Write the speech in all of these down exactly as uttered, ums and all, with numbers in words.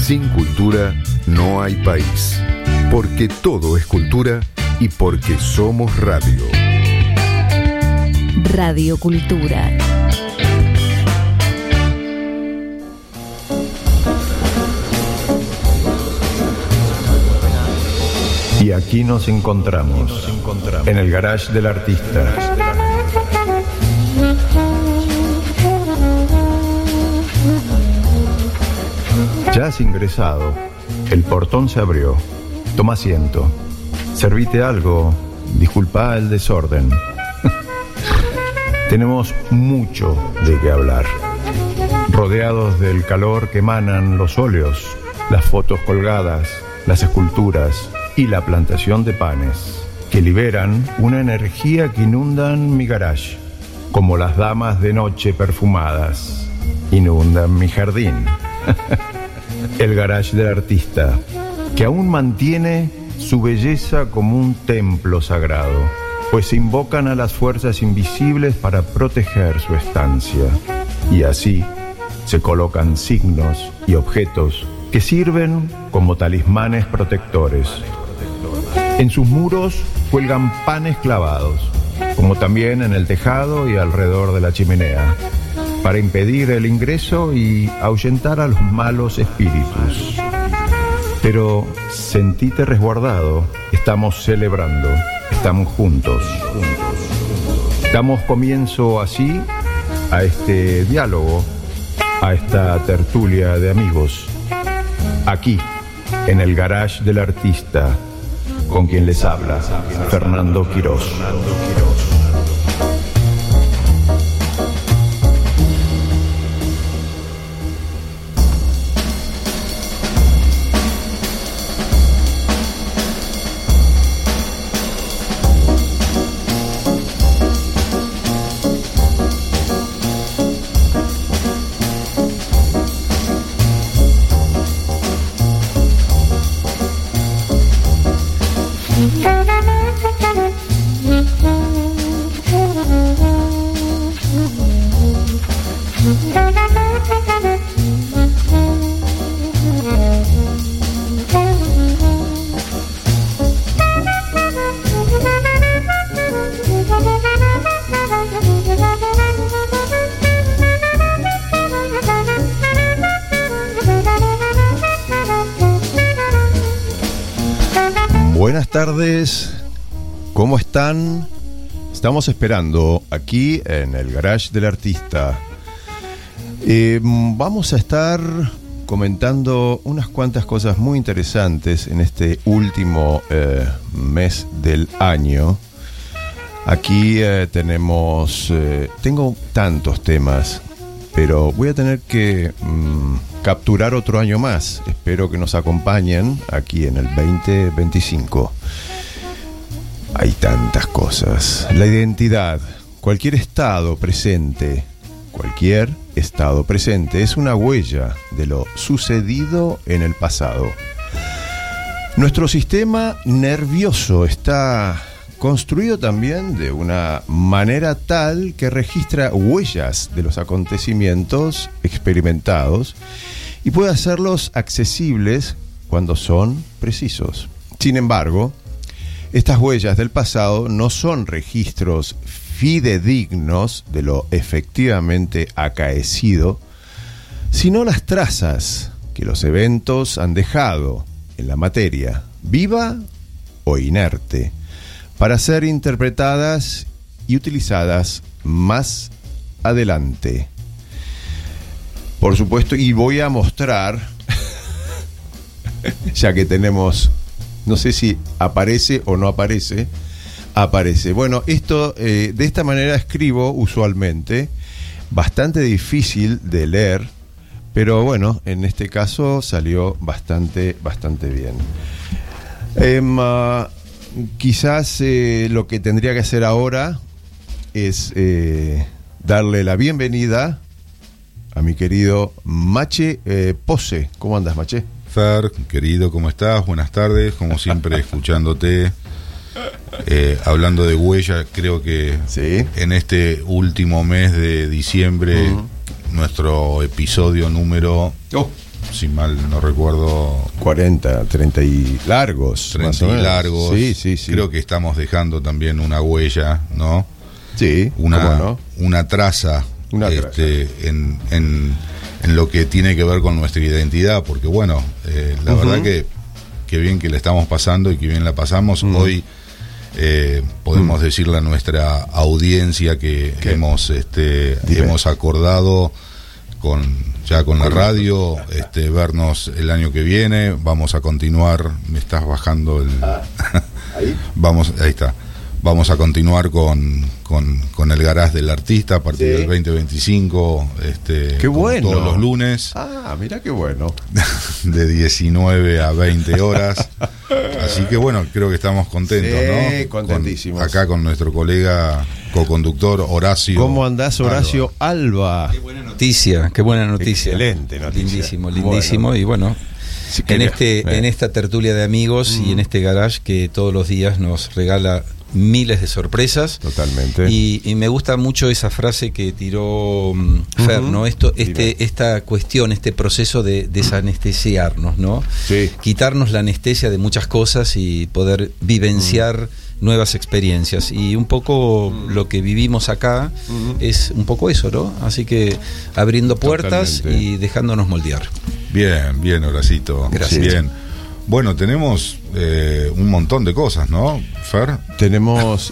Sin cultura no hay país. Porque todo es cultura y porque somos radio. Radio Cultura. Y aquí nos encontramos, nos encontramos en el garage del artista. Ya has ingresado, el portón se abrió. Toma asiento, servite algo, disculpa el desorden. Tenemos mucho de qué hablar. Rodeados del calor que emanan los óleos, las fotos colgadas, las esculturas y la plantación de panes, que liberan una energía que inundan mi garage, como las damas de noche perfumadas inundan mi jardín. El garage del artista, que aún mantiene su belleza como un templo sagrado, pues se invocan a las fuerzas invisibles para proteger su estancia. Y así se colocan signos y objetos que sirven como talismanes protectores. En sus muros cuelgan panes clavados, como también en el tejado y alrededor de la chimenea, para impedir el ingreso y ahuyentar a los malos espíritus. Pero sentite resguardado, estamos celebrando, estamos juntos. Damos comienzo así a este diálogo, a esta tertulia de amigos, aquí, en el garage del artista, con quien les habla, Fernando Quirós. Buenas tardes, ¿cómo están? Estamos esperando aquí en el garage del artista. Eh, vamos a estar comentando unas cuantas cosas muy interesantes en este último eh, mes del año. Aquí eh, tenemos, eh, tengo tantos temas, pero voy a tener que mmm, capturar otro año más. Espero que nos acompañen aquí en el veinte veinticinco. Hay tantas cosas. La identidad, cualquier estado presente, cualquier estado presente es una huella de lo sucedido en el pasado. Nuestro sistema nervioso está construido también de una manera tal que registra huellas de los acontecimientos experimentados y puede hacerlos accesibles cuando son precisos. Sin embargo, estas huellas del pasado no son registros fidedignos de lo efectivamente acaecido, sino las trazas que los eventos han dejado en la materia, viva o inerte, para ser interpretadas y utilizadas más adelante. Por supuesto, y voy a mostrar, ya que tenemos, no sé si aparece o no aparece, aparece. Bueno, esto, eh, de esta manera escribo usualmente, bastante difícil de leer, pero bueno, en este caso salió bastante, bastante bien. Eh, uh, quizás eh, lo que tendría que hacer ahora es eh, darle la bienvenida a mi querido Mache eh, Pose. ¿Cómo andas, Mache? Fer, querido, ¿cómo estás? Buenas tardes, como siempre escuchándote, eh, hablando de huella. Creo que ¿sí? En este último mes de diciembre, uh-huh. nuestro episodio número oh. si mal no recuerdo, cuarenta, treinta y largos. treinta y largos. Sí, sí, sí. Creo que estamos dejando también una huella, ¿no? Sí, una, ¿cómo no? una traza, una este, traza. En, en, en lo que tiene que ver con nuestra identidad, porque bueno, eh, la uh-huh. verdad que, que bien que la estamos pasando y que bien la pasamos. Uh-huh. Hoy eh, podemos uh-huh. decirle a nuestra audiencia que ¿Qué? hemos este, hemos acordado con ya con la radio este, vernos el año que viene. Vamos a continuar. Me estás bajando el ah, ¿ahí? Vamos, ahí está. Vamos a continuar con, con, con el Garage del Artista a partir sí. del veinte veinticinco. Este, qué bueno. Todos los lunes. Ah, mira qué bueno. De diecinueve a veinte horas. Así que bueno, creo que estamos contentos, sí, ¿no? Contentísimos. Con, acá con nuestro colega co-conductor Horacio. ¿Cómo andás, Horacio Alba? Alba? Qué buena noticia, qué buena noticia. Excelente noticia. Lindísimo, lindísimo. Bueno. Y bueno, si en, este, eh. en esta tertulia de amigos mm. y en este garage que todos los días nos regala miles de sorpresas. Totalmente. Y, y me gusta mucho esa frase que tiró um, Fer, uh-huh. ¿no? Esto, este, esta cuestión, este proceso de desanestesiarnos, ¿no? Sí. Quitarnos la anestesia de muchas cosas y poder vivenciar uh-huh. nuevas experiencias. Y un poco uh-huh. lo que vivimos acá uh-huh. es un poco eso, ¿no? Así que abriendo puertas Totalmente. Y dejándonos moldear. Bien, bien, Horacito. Gracias. Bien. Bueno, tenemos eh, un montón de cosas, ¿no, Fer? Tenemos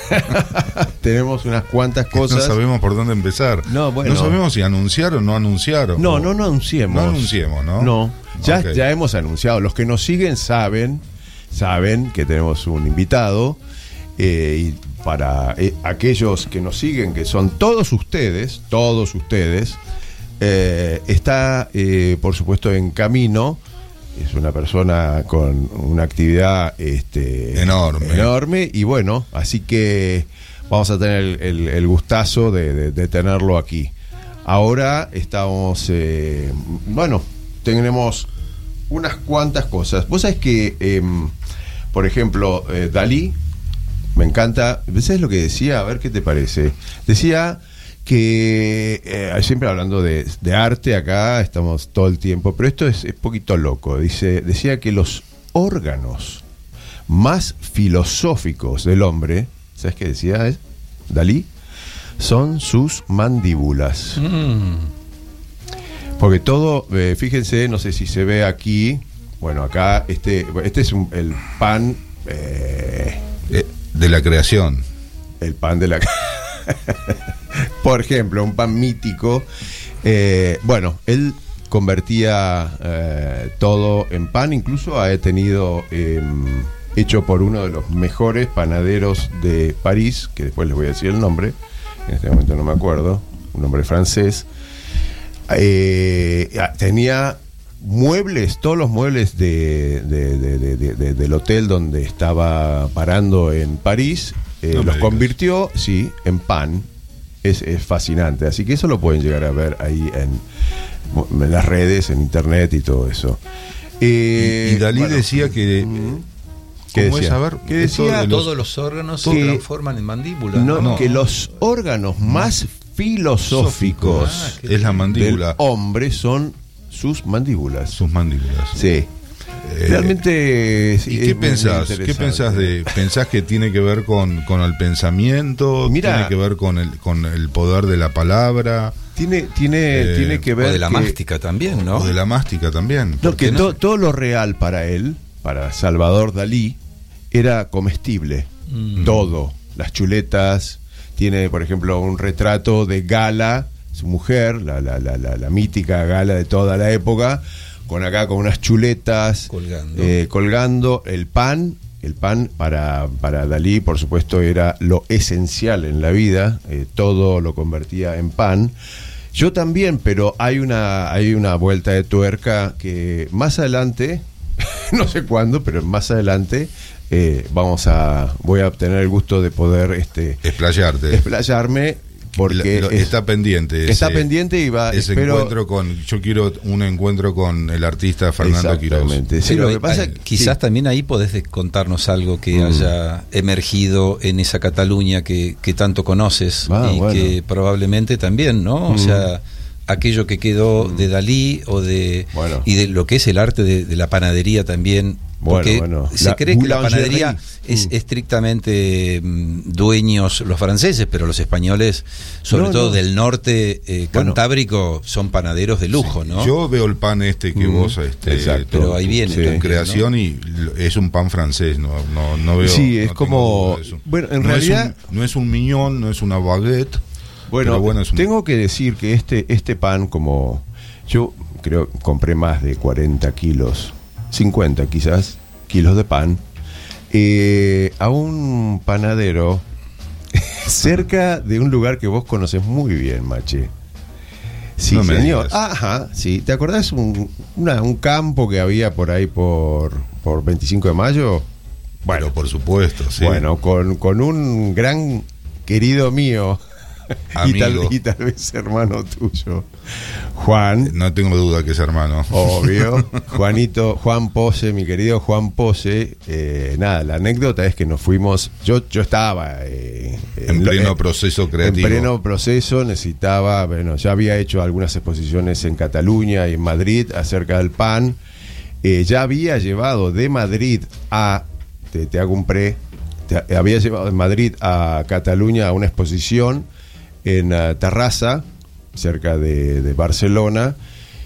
tenemos unas cuantas cosas. No sabemos por dónde empezar. No, bueno. No sabemos si anunciar o no anunciar. O... No, no, no anunciemos. No anunciemos, ¿no? No, ya, okay. ya hemos anunciado. Los que nos siguen saben, saben que tenemos un invitado. Eh, y para eh, aquellos que nos siguen, que son todos ustedes, todos ustedes, eh, está, eh, por supuesto, en camino. Es una persona con una actividad este, enorme. enorme y bueno, así que vamos a tener el, el, el gustazo de, de, de tenerlo aquí. Ahora estamos, eh, bueno, tenemos unas cuantas cosas. Vos sabés que, eh, por ejemplo, eh, Dalí, me encanta, ¿sabés lo que decía? A ver qué te parece. Decía que eh, siempre hablando de, de arte acá estamos todo el tiempo, pero esto es, es poquito loco. Dice, decía que los órganos más filosóficos del hombre, ¿sabes qué decía eh? Dalí? Son sus mandíbulas. Mm. Porque todo, eh, fíjense, no sé si se ve aquí, bueno, acá este, este es un, el pan eh, de la creación. El pan de la Por ejemplo, un pan mítico. Eh, bueno, él convertía eh, todo en pan. Incluso ha tenido eh, hecho por uno de los mejores panaderos de París, que después les voy a decir el nombre. En este momento no me acuerdo. Un nombre francés. Eh, tenía muebles, todos los muebles de, de, de, de, de, de, del hotel donde estaba parando en París. Eh, no los convirtió, sí, en pan. Es, es fascinante. Así que eso lo pueden llegar a ver ahí en, en las redes, en internet y todo eso. Eh, y, y Dalí bueno, decía que... ¿Qué decía? Es? A ver, ¿Qué decía? Los, todos los órganos se transforman en mandíbula. No, no, que los órganos más filosóficos ah, es la mandíbula del hombre son sus mandíbulas. Sus mandíbulas. Sí. Realmente. ¿Y qué pensás? ¿Qué pensás de? ¿Pensás que tiene que ver con, con el pensamiento? Mira, ¿tiene que ver con el con el poder de la palabra? Tiene tiene eh, tiene que ver o de la que, mástica también, ¿no? O de la mástica también. No, que no? To, todo lo real para él, para Salvador Dalí, era comestible. Mm. Todo, las chuletas. Tiene, por ejemplo, un retrato de Gala, su mujer, la la la la, la mítica Gala de toda la época. Con acá con unas chuletas colgando, eh, colgando el pan. El pan para, para Dalí, por supuesto, era lo esencial en la vida. Eh, todo lo convertía en pan. Yo también, pero hay una, hay una vuelta de tuerca que más adelante, no sé cuándo, pero más adelante eh, vamos a, voy a tener el gusto de poder este, explayarte, explayarme. Porque lo, es, está pendiente está ese, pendiente y va ese espero, encuentro con yo quiero un encuentro con el artista Fernando Quirós. Sí, lo que pasa hay, quizás sí. También ahí podés contarnos algo que mm. haya emergido en esa Cataluña que, que tanto conoces ah, y bueno. que probablemente también, ¿no? Mm. O sea, aquello que quedó de Dalí o de Bueno. y de lo que es el arte de, de la panadería también. Porque Bueno, bueno. se La cree que la boulangerie. panadería es Mm. estrictamente mm, dueños los franceses, pero los españoles, sobre No, todo no. del norte eh, Bueno. cantábrico, son panaderos de lujo, ¿no? Yo veo el pan este que Mm, vos, este, exacto. Pero ahí viene Sí. tu también, creación ¿no? y lo- es un pan francés, no, no, no veo. Sí, es no tengo como- duda de eso. bueno, en no realidad- es un, no es un mignon, no es una baguette. Bueno, pero bueno, es un- tengo que decir que este, este pan, como yo creo compré más de cuarenta kilos, cincuenta quizás, kilos de pan, eh, a un panadero cerca de un lugar que vos conoces muy bien, Mache. Sí, No me señor. digas. Ajá, sí. ¿Te acordás un, una- un campo que había por ahí por, por veinticinco de mayo? Bueno, por supuesto, sí. Bueno, con, con un gran querido mío y tal, Amigo. y tal vez hermano tuyo, Juan, No tengo duda que es hermano. obvio, Juanito, Juan Pose, mi querido Juan Pose, eh, nada, la anécdota es que nos fuimos, yo, yo estaba eh, En lo- pleno eh, proceso creativo. En pleno proceso, necesitaba, bueno, ya había hecho algunas exposiciones en Cataluña y en Madrid acerca del pan. Eh, ya había llevado de Madrid a, te, te hago un pre, te- había llevado de Madrid a Cataluña a una exposición en uh, Terrassa, cerca de, de Barcelona,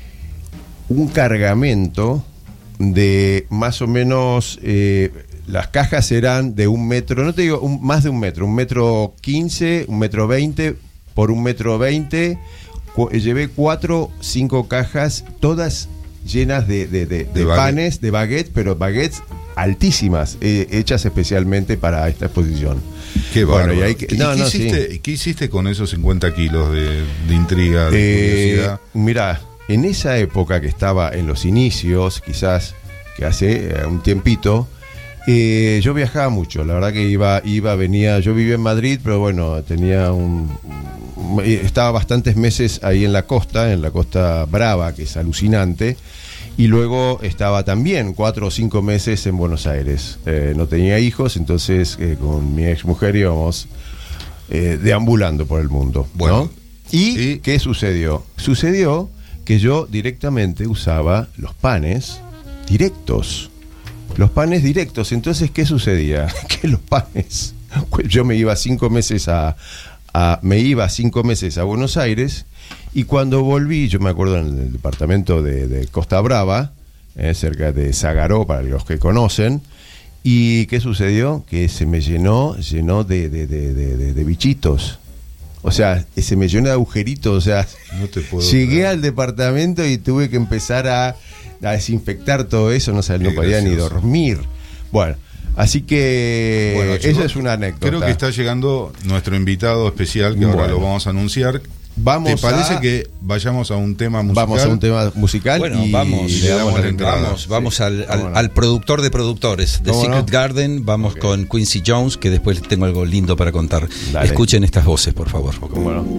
un cargamento de más o menos, eh, las cajas eran de un metro, no te digo un- más de un metro, un metro quince, un metro veinte por un metro veinte. Cu- eh, llevé cuatro, cinco cajas, todas llenas de, de, de- de De baguette. panes, de baguettes, pero baguettes altísimas, eh, hechas especialmente para esta exposición. Qué Bueno, bárbaro. y hay que- ¿Y no, qué, no, hiciste, qué hiciste con esos cincuenta kilos de, de intriga, de Eh, curiosidad? mira, en esa época que estaba en los inicios, quizás que hace eh, un tiempito, eh, yo viajaba mucho. La verdad que iba, iba, venía. Yo vivía en Madrid, pero bueno, tenía un, un- estaba bastantes meses ahí en la costa, en la Costa Brava, que es alucinante. Y luego estaba también cuatro o cinco meses en Buenos Aires. Eh, no tenía hijos, entonces eh, con mi ex mujer íbamos eh, deambulando por el mundo. Bueno, ¿no? ¿Y y- qué sucedió? Sucedió que yo directamente usaba los panes directos. Los panes directos. Entonces, ¿qué sucedía? Que los panes. Yo me iba cinco meses a, a- me iba cinco meses a Buenos Aires, y cuando volví, yo me acuerdo en el departamento de, de Costa Brava, eh, cerca de Zagaró, para los que conocen. ¿Y qué sucedió? Que se me llenó, llenó de, de, de, de, de- de bichitos. O sea, se me llenó de agujeritos. O sea, No te puedo llegué creer. al departamento y tuve que empezar a, a desinfectar todo eso. No, sé, no Qué podía ni gracioso. dormir. Bueno, así que Bueno, esa chicos, es una anécdota. Creo que está llegando nuestro invitado especial, que ahora Bueno. lo vamos a anunciar. Vamos ¿Te parece a- que vayamos a un tema musical? Vamos a un tema musical. Bueno, y vamos, le damos la entrada. vamos, vamos Sí, al, al- vámonos. al productor de productores, The ¿Cómo Secret no? Garden. Vamos Ok. con Quincy Jones, que después tengo algo lindo para contar. Dale. Escuchen estas voces, por favor. ¿Cómo no?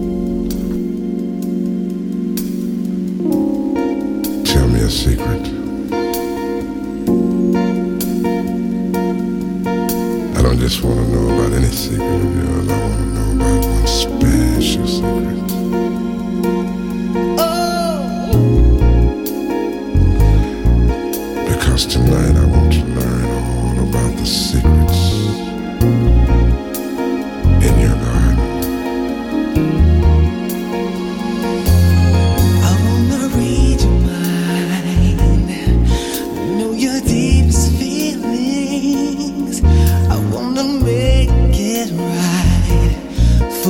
Tell me a secret. I don't just want to know about any secret of yours. I want to know about one special secret. Because tonight I want to learn all about the secrets in your garden. I wanna read your mind, know your deepest feelings. I wanna make it right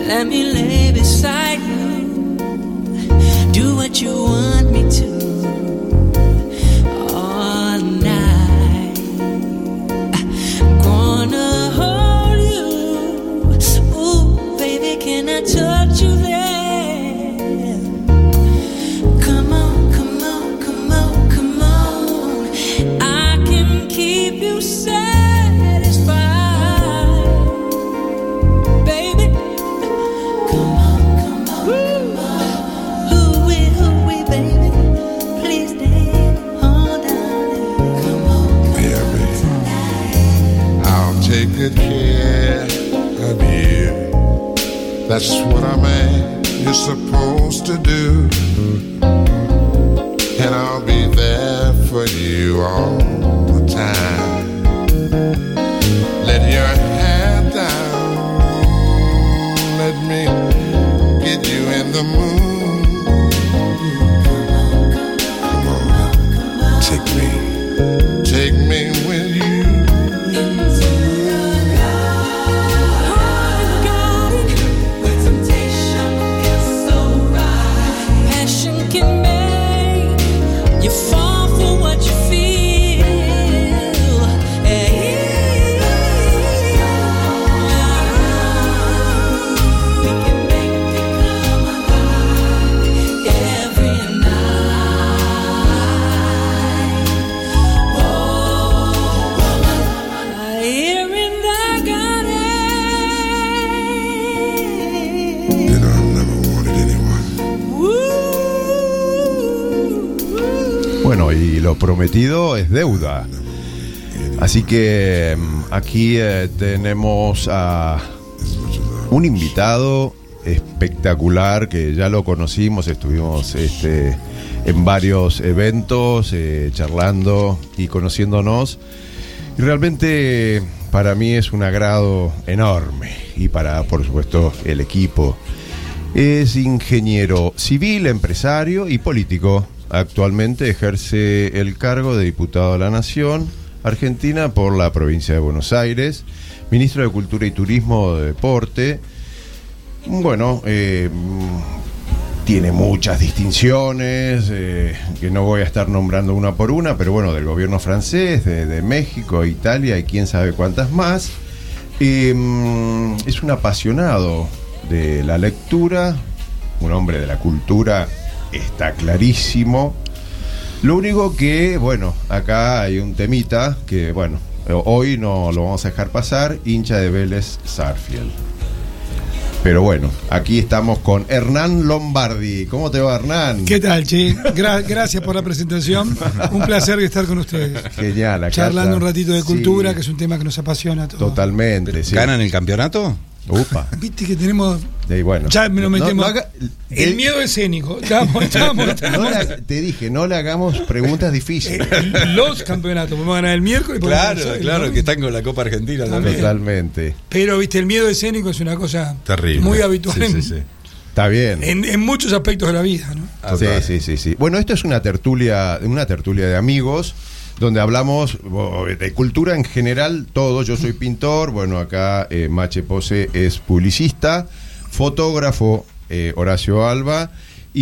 Let me lay beside you. Do what you want me to. All night. Gonna hold you. Ooh, baby, can I touch you there? Come on, come on, come on, come on. I can keep you satisfied, baby. Come on, come on, come on. Ooh-wee, ooh-wee, baby. Please stay, hold on. Come on, come Yeah, baby. tonight. I'll take good care of you. That's what a man is supposed to do. And I'll be there for you all the time. Let your hair down. Let me get you in the mood. Come on, take me, take me with you. You know, I've never wanted anyone. Bueno, y lo prometido es deuda. Así que mm, aquí eh, tenemos a un invitado espectacular que ya lo conocimos, estuvimos este, en varios eventos eh, charlando y conociéndonos. Y realmente para mí es un agrado enorme y para, por supuesto, el equipo. Es ingeniero civil, empresario y político. Actualmente ejerce el cargo de diputado de la Nación Argentina por la provincia de Buenos Aires, ministro de Cultura y Turismo de Deporte. Bueno, eh, tiene muchas distinciones, eh, que no voy a estar nombrando una por una, pero bueno, del gobierno francés, de, de México, Italia y quién sabe cuántas más. Eh, es un apasionado de la lectura, un hombre de la cultura, está clarísimo. Lo único que, bueno, acá hay un temita que, bueno, hoy no lo vamos a dejar pasar, hincha de Vélez Sarsfield. Pero bueno, aquí estamos con Hernán Lombardi. ¿Cómo te va, Hernán? ¿Qué tal, Che? Gra- gracias por la presentación. Un placer estar con ustedes. Genial, acá Charlando está. un ratito de cultura, Sí, que es un tema que nos apasiona a todos. totalmente, sí. ¿Ganan el campeonato? Upa. Viste que tenemos. Y bueno. Ya me lo No- no metemos. haga- el eh, miedo escénico. Estamos, estamos, no estamos. le- te dije, no le hagamos preguntas difíciles. Eh, Los campeonatos. Podemos ganar el miércoles. podemos Claro, ganar el claro, domingo. que están con la Copa Argentina también. Totalmente. Pero, viste, el miedo escénico es una cosa Terrible. muy habitual Sí, en, sí, sí. Está bien. en- en muchos aspectos de la vida, ¿no? Sí, sí, sí, sí. Bueno, esto es una tertulia, una tertulia de amigos, donde hablamos oh, de cultura en general, todo. Yo soy pintor, bueno, acá eh, Mache Pose es publicista, fotógrafo, eh, Horacio Alba,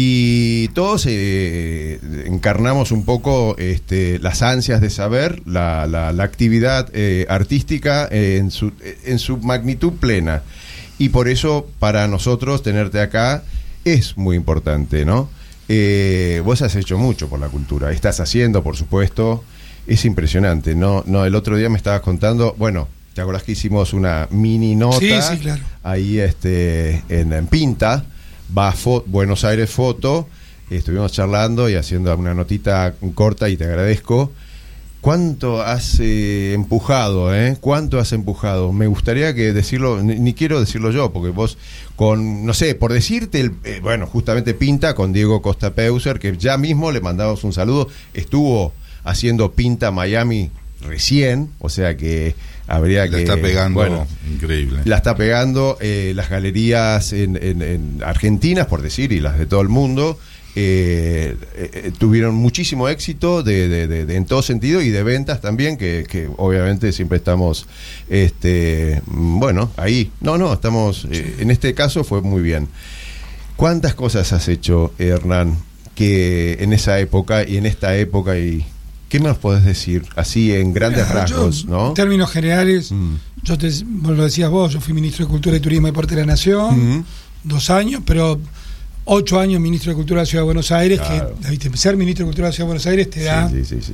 y todos eh, encarnamos un poco este, las ansias de saber, la, la, la actividad eh, artística eh, en, su, en su magnitud plena. Y por eso, para nosotros, tenerte acá es muy importante, ¿no? Eh, vos has hecho mucho por la cultura, estás haciendo, por supuesto, es impresionante, ¿no? No, el otro día me estabas contando, bueno, ¿te acordás que hicimos una mini nota? Sí, sí, claro. Ahí este, en, en Pinta, va fo- Buenos Aires Foto, estuvimos charlando y haciendo una notita corta y te agradezco. ¿Cuánto has eh, empujado, eh? ¿Cuánto has empujado? Me gustaría que decirlo, ni, ni quiero decirlo yo, porque vos con, no sé, por decirte, el, eh, bueno, justamente Pinta con Diego Costa Peuser, que ya mismo le mandamos un saludo, estuvo haciendo Pinta Miami recién, o sea que habría La que... está pegando bueno, increíble. la está pegando, eh, las galerías en, en- en argentinas, por decir, y las de todo el mundo, eh, eh, tuvieron muchísimo éxito de, de, de, de, en todo sentido, y de ventas también, que, que obviamente siempre estamos, este, bueno, ahí. No, no, estamos, eh, en este caso fue muy bien. ¿Cuántas cosas has hecho, Hernán, que en esa época y en esta época, y qué más podés decir así en grandes Mira, rasgos, yo, ¿no? En términos generales, mm. yo te, vos lo decías vos, yo fui ministro de Cultura y Turismo de Parte de la Nación, mm. dos años, pero ocho años ministro de Cultura de la Ciudad de Buenos Aires, claro. que ¿viste? Ser ministro de Cultura de la Ciudad de Buenos Aires te da sí, sí, sí,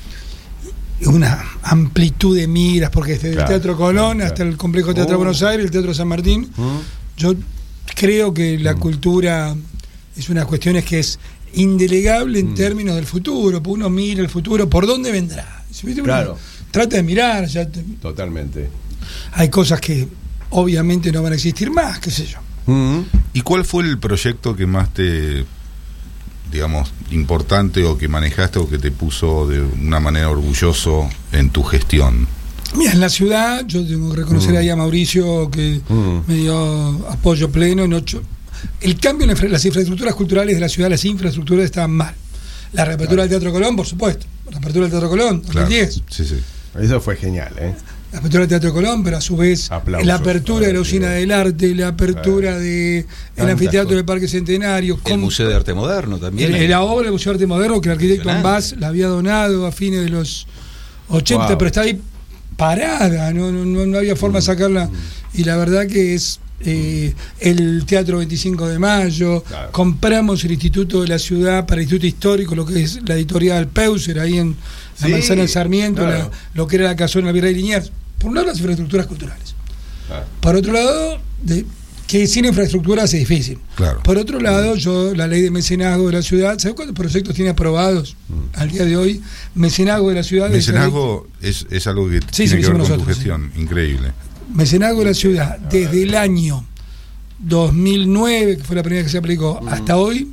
sí. una amplitud de miras, porque desde claro, el Teatro Colón claro, hasta claro. el Complejo Teatro oh. Buenos Aires, el Teatro San Martín, mm. yo creo que la mm. cultura es una cuestión que es indelegable en mm. términos del futuro, porque uno mira el futuro, ¿por dónde vendrá? Uno claro. trata de mirar. Ya te... Totalmente. Hay cosas que obviamente no van a existir más, qué sé yo. Mm-hmm. ¿Y cuál fue el proyecto que más te, digamos, importante o que manejaste o que te puso de una manera orgulloso en tu gestión? Mira, en la ciudad, yo tengo que reconocer mm. ahí a Mauricio que mm. me dio apoyo pleno en ocho. El cambio en las infraestructuras culturales de la ciudad, las infraestructuras estaban mal. La reapertura claro. del Teatro Colón, por supuesto. La reapertura del Teatro Colón, dos mil diez. Claro. Sí, sí. Eso fue genial, ¿eh? La apertura del Teatro Colón, pero a su vez Aplausos, la apertura de la Usina del Arte, la apertura claro. del de Anfiteatro del Parque Centenario. El Museo de Arte Moderno también. El, la obra del Museo de Arte Moderno que el arquitecto Ambás la había donado a fines de los ochenta, wow. pero está ahí parada, no, no, no había forma mm. de sacarla. Y la verdad que es eh, el Teatro veinticinco de Mayo, claro. compramos el Instituto de la Ciudad para el Instituto Histórico, lo que es la editorial Peuser, ahí en la sí, Manzana del Sarmiento, claro. la, lo que era la casona Virrey Liniers. Por un lado, las infraestructuras culturales. Claro. Por otro lado, de, que sin infraestructuras es difícil. Claro. Por otro lado, yo la ley de mecenazgo de la ciudad, ¿sabes cuántos proyectos tiene aprobados mm. al día de hoy? Mecenazgo de la ciudad. Mecenazgo es, es algo que sí, tiene sí, que ver con nosotros, tu gestión, sí. increíble. Mecenazgo de la ciudad, desde el año dos mil nueve, que fue la primera que se aplicó, mm. hasta hoy,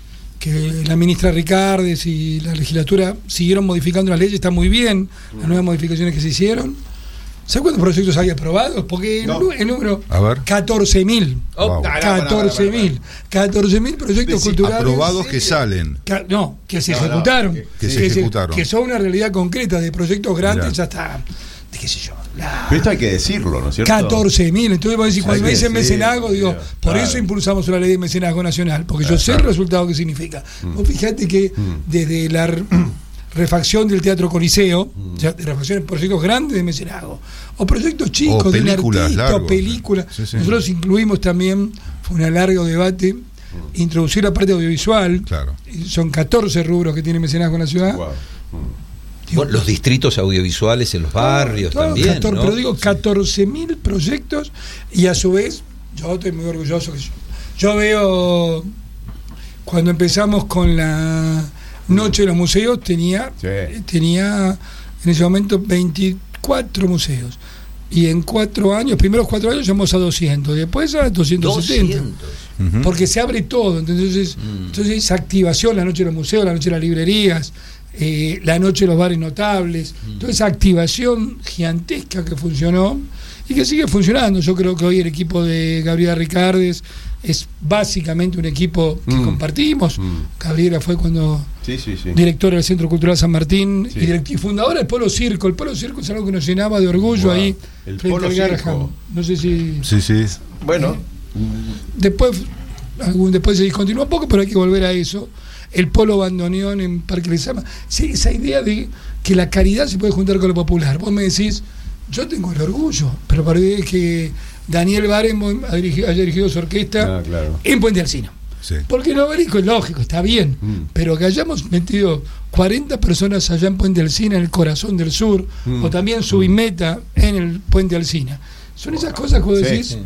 que la ministra Ricardes y la legislatura siguieron modificando las leyes, está muy bien, mm. las nuevas modificaciones que se hicieron. ¿Sabes cuántos proyectos hay aprobados? Porque no. el, el número, catorce mil. Wow. catorce mil. catorce mil proyectos sí, culturales. Aprobados que salen. Ca no, que se no, ejecutaron. No, que, que, que se ejecutaron. Que son una realidad concreta de proyectos grandes, Mirá. ya está. De qué sé yo. La... Pero esto hay que decirlo, ¿no es cierto? catorce mil. Entonces, vos decís, cuando me dicen mecenazgo, digo, claro. por eso impulsamos una ley de mecenazgo nacional, porque claro. yo sé el resultado que significa. Mm. Vos fijate que mm. desde la refacción del Teatro Coliseo, mm. o sea, de refacciones, proyectos grandes de mecenazgo, o proyectos chicos o de un artista, largos, o películas. Sí, sí. Nosotros incluimos también, fue un largo debate, mm. introducir la parte audiovisual. Claro. Son catorce rubros que tiene mecenazgo en la ciudad. Wow. Mm. Bueno, los distritos audiovisuales en los barrios todo, también, catorce, ¿no? Pero digo, catorce mil proyectos, y a su vez, yo estoy muy orgulloso que yo, yo veo, cuando empezamos con la Noche de los Museos, tenía, sí. tenía en ese momento veinticuatro museos, y en cuatro años, primeros cuatro años llegamos a doscientos, después a doscientos setenta. doscientos. Uh-huh. Porque se abre todo, entonces, mm. entonces esa activación, la Noche de los Museos, la Noche de las Librerías, Eh, la Noche de los Bares Notables, mm. toda esa activación gigantesca que funcionó y que sigue funcionando. Yo creo que hoy el equipo de Gabriela Ricardes es básicamente un equipo que mm. compartimos. Mm. Gabriela fue cuando sí, sí, sí. directora del Centro Cultural San Martín sí. y, direct- y fundadora del Polo Circo. El Polo Circo es algo que nos llenaba de orgullo wow. ahí el frente Polo al Garrahan. No sé si... Sí, sí. Bueno. Eh, después, algún, después se discontinuó un poco, pero hay que volver a eso. El Polo Bandoneón en Parque Lezama. Sí, esa idea de que la caridad se puede juntar con lo popular. Vos me decís, yo tengo el orgullo, pero para que Daniel Barenboim ha dirigido, haya dirigido su orquesta ah, claro. en Puente Alsina. Sí. Porque el obelisco es lógico, está bien, mm. pero que hayamos metido cuarenta personas allá en Puente Alsina, en el corazón del sur, mm. o también Subimeta en el Puente Alsina. Son esas cosas que vos decís, sí.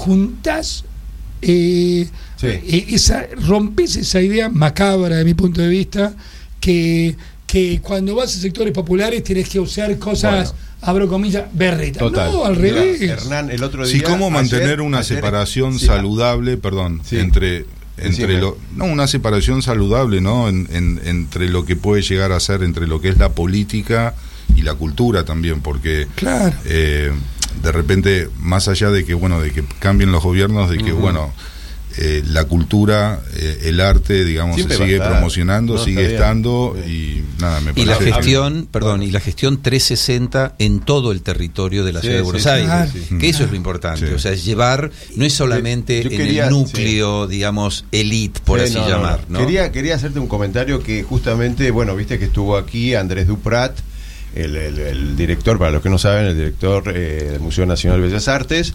juntás eh, sí. eh, esa, rompes esa idea macabra de mi punto de vista, que, que cuando vas a sectores populares tenés que usar cosas, bueno, abro comillas, berretas. Total. No, al revés. Mira, Hernán, el otro día, sí, cómo mantener ayer, una ayer, separación sí, saludable, perdón, sí. entre entre sí, lo, no una separación saludable, ¿no? En, en, entre lo que puede llegar a ser entre lo que es la política y la cultura también, porque claro. eh, de repente, más allá de que bueno, de que cambien los gobiernos, de que uh-huh. bueno, eh, la cultura, eh, el arte, digamos, Siempre se va a sigue estar. promocionando, No, sigue está bien. estando y nada, me Y la parece. gestión, perdón, y la gestión trescientos sesenta en todo el territorio de la Sí, ciudad de sí, Buenos sí, Aires, sí, sí. que eso es lo importante, Sí. o sea, es llevar, no es solamente Yo en quería- el núcleo, digamos, elite, por Sí, así no, no, llamar, no. ¿no? Quería, quería hacerte un comentario que justamente, bueno, viste que estuvo aquí Andrés Duprat, el, el- el director, para los que no saben, el director eh, del Museo Nacional de Bellas Artes,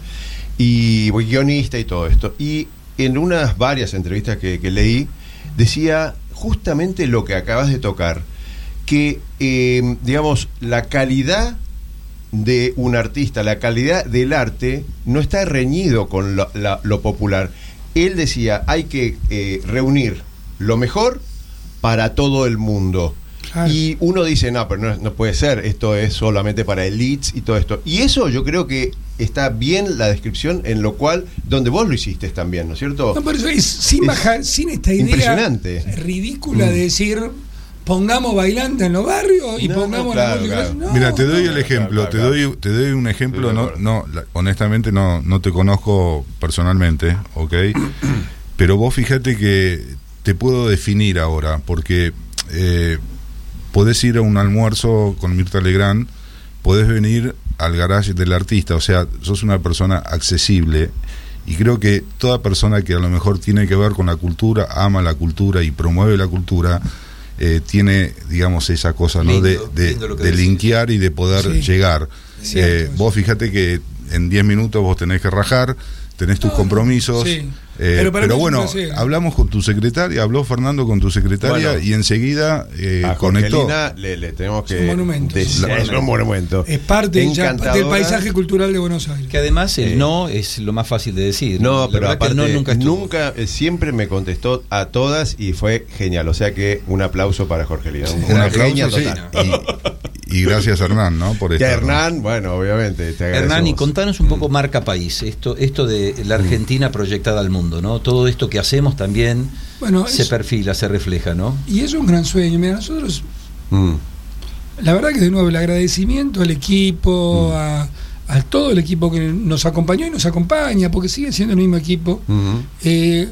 y guionista y todo esto. Y en unas varias entrevistas que, que leí, decía justamente lo que acabas de tocar, que, eh, digamos, la calidad de un artista, la calidad del arte, no está reñido con lo, la- lo popular. Él decía, hay que eh, reunir lo mejor para todo el mundo. Claro. Y uno dice, no, pero no, no puede ser, esto es solamente para elites y todo esto. Y eso yo creo que está bien la descripción, en lo cual, donde vos lo hiciste también, ¿no es cierto? No, por eso es sin Es bajar, sin esta idea impresionante. ridícula Mm. de decir pongamos bailando en los barrios y No, no, pongamos claro, la música. claro. No, Mira, te doy no. el ejemplo, claro, te claro. doy, te doy un ejemplo, Estoy de no, acuerdo. no, la- honestamente no, no te conozco personalmente, ¿ok? Pero vos fíjate que te puedo definir ahora, porque eh, podés ir a un almuerzo con Mirta Legrand, podés venir al garage del artista, o sea, sos una persona accesible, y creo que toda persona que a lo mejor tiene que ver con la cultura, ama la cultura y promueve la cultura, eh, tiene, digamos, esa cosa, ¿no? Lindo, de, de, lindo lo que de decís. linkear y de poder Sí. llegar. Cierto, Eh, sí. vos fíjate que en diez minutos vos tenés que rajar, tenés tus No, compromisos. sí. eh, Pero pero para mí es un bueno, placer. hablamos con tu secretaria, habló Fernando con tu secretaria Bueno. y enseguida eh, A conectó. Jorgelina le, le tenemos que... Es un monumento, de- sí. es un monumento. Es parte ya del Encantadora. paisaje cultural de Buenos Aires. Que además el Sí. no es lo más fácil de decir. No, La pero verdad que aparte, el no nunca estuvo. nunca, eh, siempre me contestó a todas y fue genial. O sea que un aplauso para Jorgelina. Un Una aplauso, genia sí. total. Y, y gracias a Hernán, ¿no? Por Y a estar, ¿no? Hernán, bueno, obviamente. Te Hernán, y agradecemos. contanos un poco marca país, esto, esto de la Argentina proyectada al mundo, ¿no? Todo esto que hacemos también Bueno, se es- perfila, se refleja, ¿no? Y es un gran sueño. Mira, nosotros, Mm. la verdad que de nuevo el agradecimiento al equipo, Mm. a, a todo el equipo que nos acompañó y nos acompaña, porque sigue siendo el mismo equipo. Mm. Eh,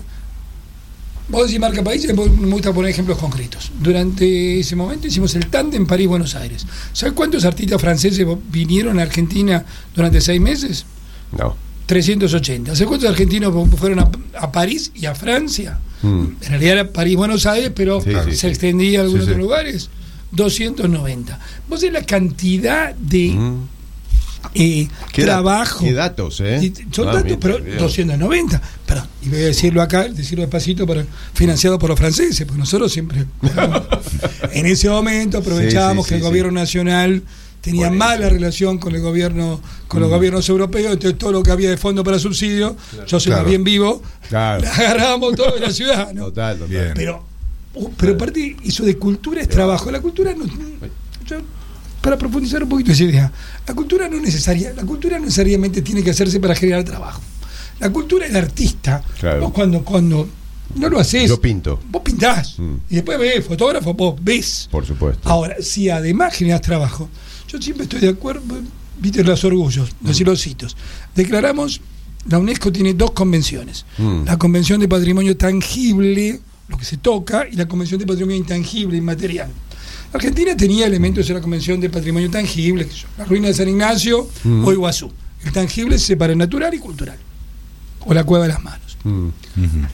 vos decís marca país, me gusta poner ejemplos concretos. Durante ese momento hicimos el tándem París-Buenos Aires. ¿Sabes cuántos artistas franceses vinieron a Argentina durante seis meses? No. trescientos ochenta. ¿Sabes cuántos argentinos fueron a, a París y a Francia? Mm. En realidad era París-Buenos Aires, pero Sí, sí, se sí. extendía a algunos Sí, sí. otros lugares. doscientos noventa. Vos sabés la cantidad de Mm. eh, ¿Qué trabajo. dat- qué datos, eh? Y- Son Ah, datos, mira, pero mira. doscientos noventa. Perdón, y voy a decirlo acá, decirlo despacito, para, financiado por los franceses, porque nosotros siempre. En ese momento aprovechábamos Sí, sí, que el sí, gobierno sí. nacional tenía Buenísimo. mala relación con el gobierno, con los gobiernos europeos, entonces todo lo que había de fondo para subsidio, yo soy Claro. más bien vivo, Claro. la agarrábamos todo de la ciudad, ¿no? Total, total. Bien. Pero, uh, pero aparte, eso de cultura es trabajo. La cultura no. yo- para profundizar un poquito esa idea, la cultura no necesaria, la cultura no necesariamente tiene que hacerse para generar trabajo. La cultura del artista, Claro. vos cuando, cuando no lo haces, Yo pinto. vos pintás Mm. y después ves, fotógrafo, vos ves. Por supuesto. Ahora, si además generas trabajo, yo siempre estoy de acuerdo, viste los orgullos, los Mm. los hitos. Declaramos, la UNESCO tiene dos convenciones. Mm. La Convención de Patrimonio Tangible, lo que se toca, y la Convención de Patrimonio Intangible, inmaterial. Argentina tenía elementos de la Convención de Patrimonio Tangible, que son la ruina de San Ignacio Mm. o Iguazú. El tangible se separa en natural y cultural, o la Cueva de las Manos. Mm. Ujú.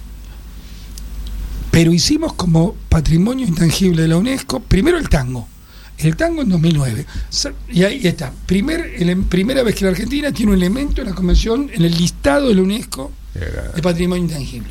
Pero hicimos como patrimonio intangible de la UNESCO, primero el tango. El tango en dos mil nueve. Sa- Y ahí está. Primer, ele- primera vez que la Argentina tiene un elemento en la convención, en el listado de la UNESCO Era- de patrimonio intangible.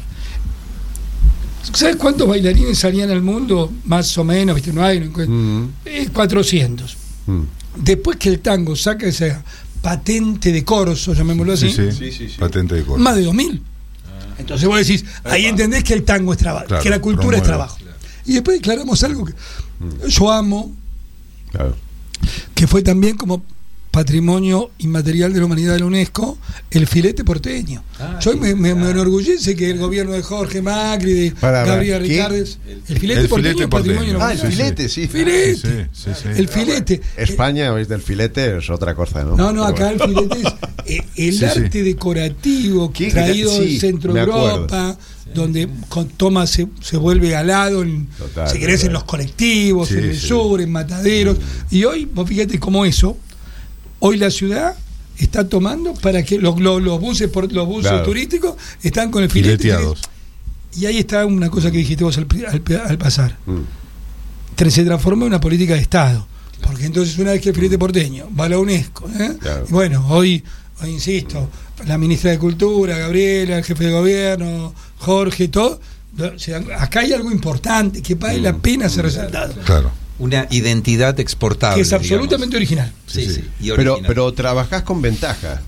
¿Sabes cuántos bailarines salían al mundo? Más o menos, ¿viste? No hay. No encuentro. Mm. Eh, cuatrocientos. Mm. Después que el tango saca esa patente de corso, llamémoslo así, Sí, sí. Sí, sí, sí. Patente de corso. más de dos mil. Entonces vos decís, ahí entendés que el tango es trabajo, Claro, que la cultura es promueve. trabajo. Y después declaramos algo que yo amo, Claro. que fue también como patrimonio inmaterial de la humanidad de la UNESCO, el filete porteño. Ah, yo sí, me, me- me claro. enorgullece que el gobierno de Jorge Macri, de Para, Gabriela ¿qué? Ricardes, el filete El porteño filete es patrimonio de la Ah, el humanidad. filete, sí. Filete. Sí, sí, sí. El filete. España, ¿viste? El filete es otra cosa, ¿no? No, no, Pero acá el bueno. filete es, eh, el Sí, arte sí. decorativo Qué traído gra- sí, de Centro me acuerdo. Europa, donde con toma se, se vuelve galado, en, Total, se crece en total. los colectivos, Sí, en el sí. sur, en mataderos. Y hoy, vos fíjate cómo eso, hoy la ciudad está tomando para que los, los, los buses por los buses Claro. turísticos están con el filete. Fileteados. Y ahí está una cosa que dijiste vos al, al, al pasar. Mm. Tra- Se transforma en una política de Estado. Porque entonces una vez que el filete porteño va a la UNESCO, ¿eh? Claro. Y bueno, hoy, hoy insisto, la ministra de Cultura, Gabriela, el jefe de gobierno, Jorge, todo, o sea, acá hay algo importante que vale la pena ser resaltado, Claro. Una identidad exportable. que es absolutamente original. Sí, Sí, sí. sí. y Pero, original. pero trabajás con ventaja.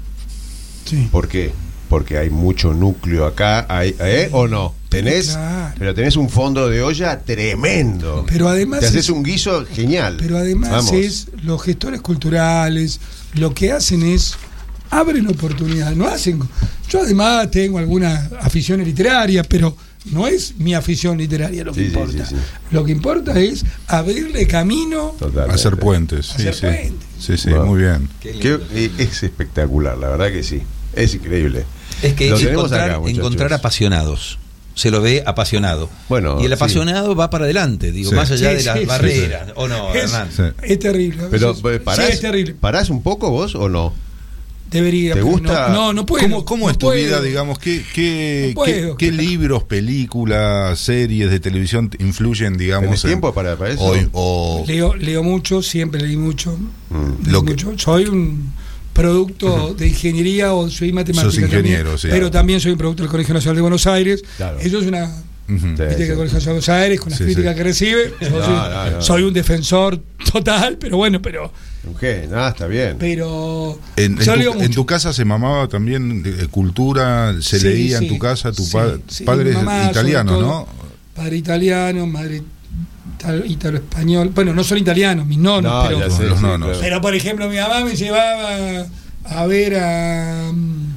Sí. ¿Por qué? Porque hay mucho núcleo acá, hay, ¿eh? ¿O no? Tenés, Claro. pero tenés un fondo de olla tremendo. Pero además te haces es- un guiso genial. Pero además Vamos. es los gestores culturales, lo que hacen es abren oportunidades, no hacen. Yo además tengo alguna afición literaria, pero no es mi afición literaria lo que Sí, sí, importa. sí, sí. Lo que importa es abrirle camino. Totalmente. Hacer puentes. Sí, Hacer sí. puentes. Sí, sí, Wow. muy bien. Qué Que, lindo. eh, es espectacular, la verdad que sí. Es increíble. Es que Lo es tenemos encontrar, acá, muchachos. encontrar apasionados. Se lo ve apasionado. Bueno, y el sí. apasionado va para adelante, digo, Sí. más allá Sí, de sí, las sí, barreras. ¿O no, es, Hernán? Sí. es terrible. a Pero veces- eh, parás, sí, es terrible. ¿parás un poco vos o no? Debería. ¿Te pero gusta? No, no, no puedo. ¿Cómo, cómo no es tu puedo. vida, digamos? ¿Qué, qué, No puedo, qué, qué claro. libros, películas, series de televisión te influyen, digamos? ¿Tenés en- tiempo para, para eso? Hoy, o, Leo, leo mucho, siempre leí mucho. Mm. leí Lo que- mucho. Soy un producto de ingeniería o soy matemática. Sos ingeniero, también, sí. pero también soy un producto del Colegio Nacional de Buenos Aires. Claro. Eso es una. Ujú. Sí. Viste que el Colegio Nacional de Buenos Aires, con las Sí, críticas sí. que recibe, yo No, soy, no, no. soy un defensor total, pero bueno, pero. Un genio, nada, está bien. pero En, en yo leo tu, en mucho. tu casa se mamaba también eh, cultura, se Sí, leía sí, en tu casa, tu sí, pa- sí, padre mi es mamá, italiano, sobre ¿no? todo, Padre italiano, madre ital- italo-español. Bueno, no son italianos, mis nonos, No, pero. ya sé, los sí, nonos. claro. Pero por ejemplo, mi mamá me llevaba a ver a,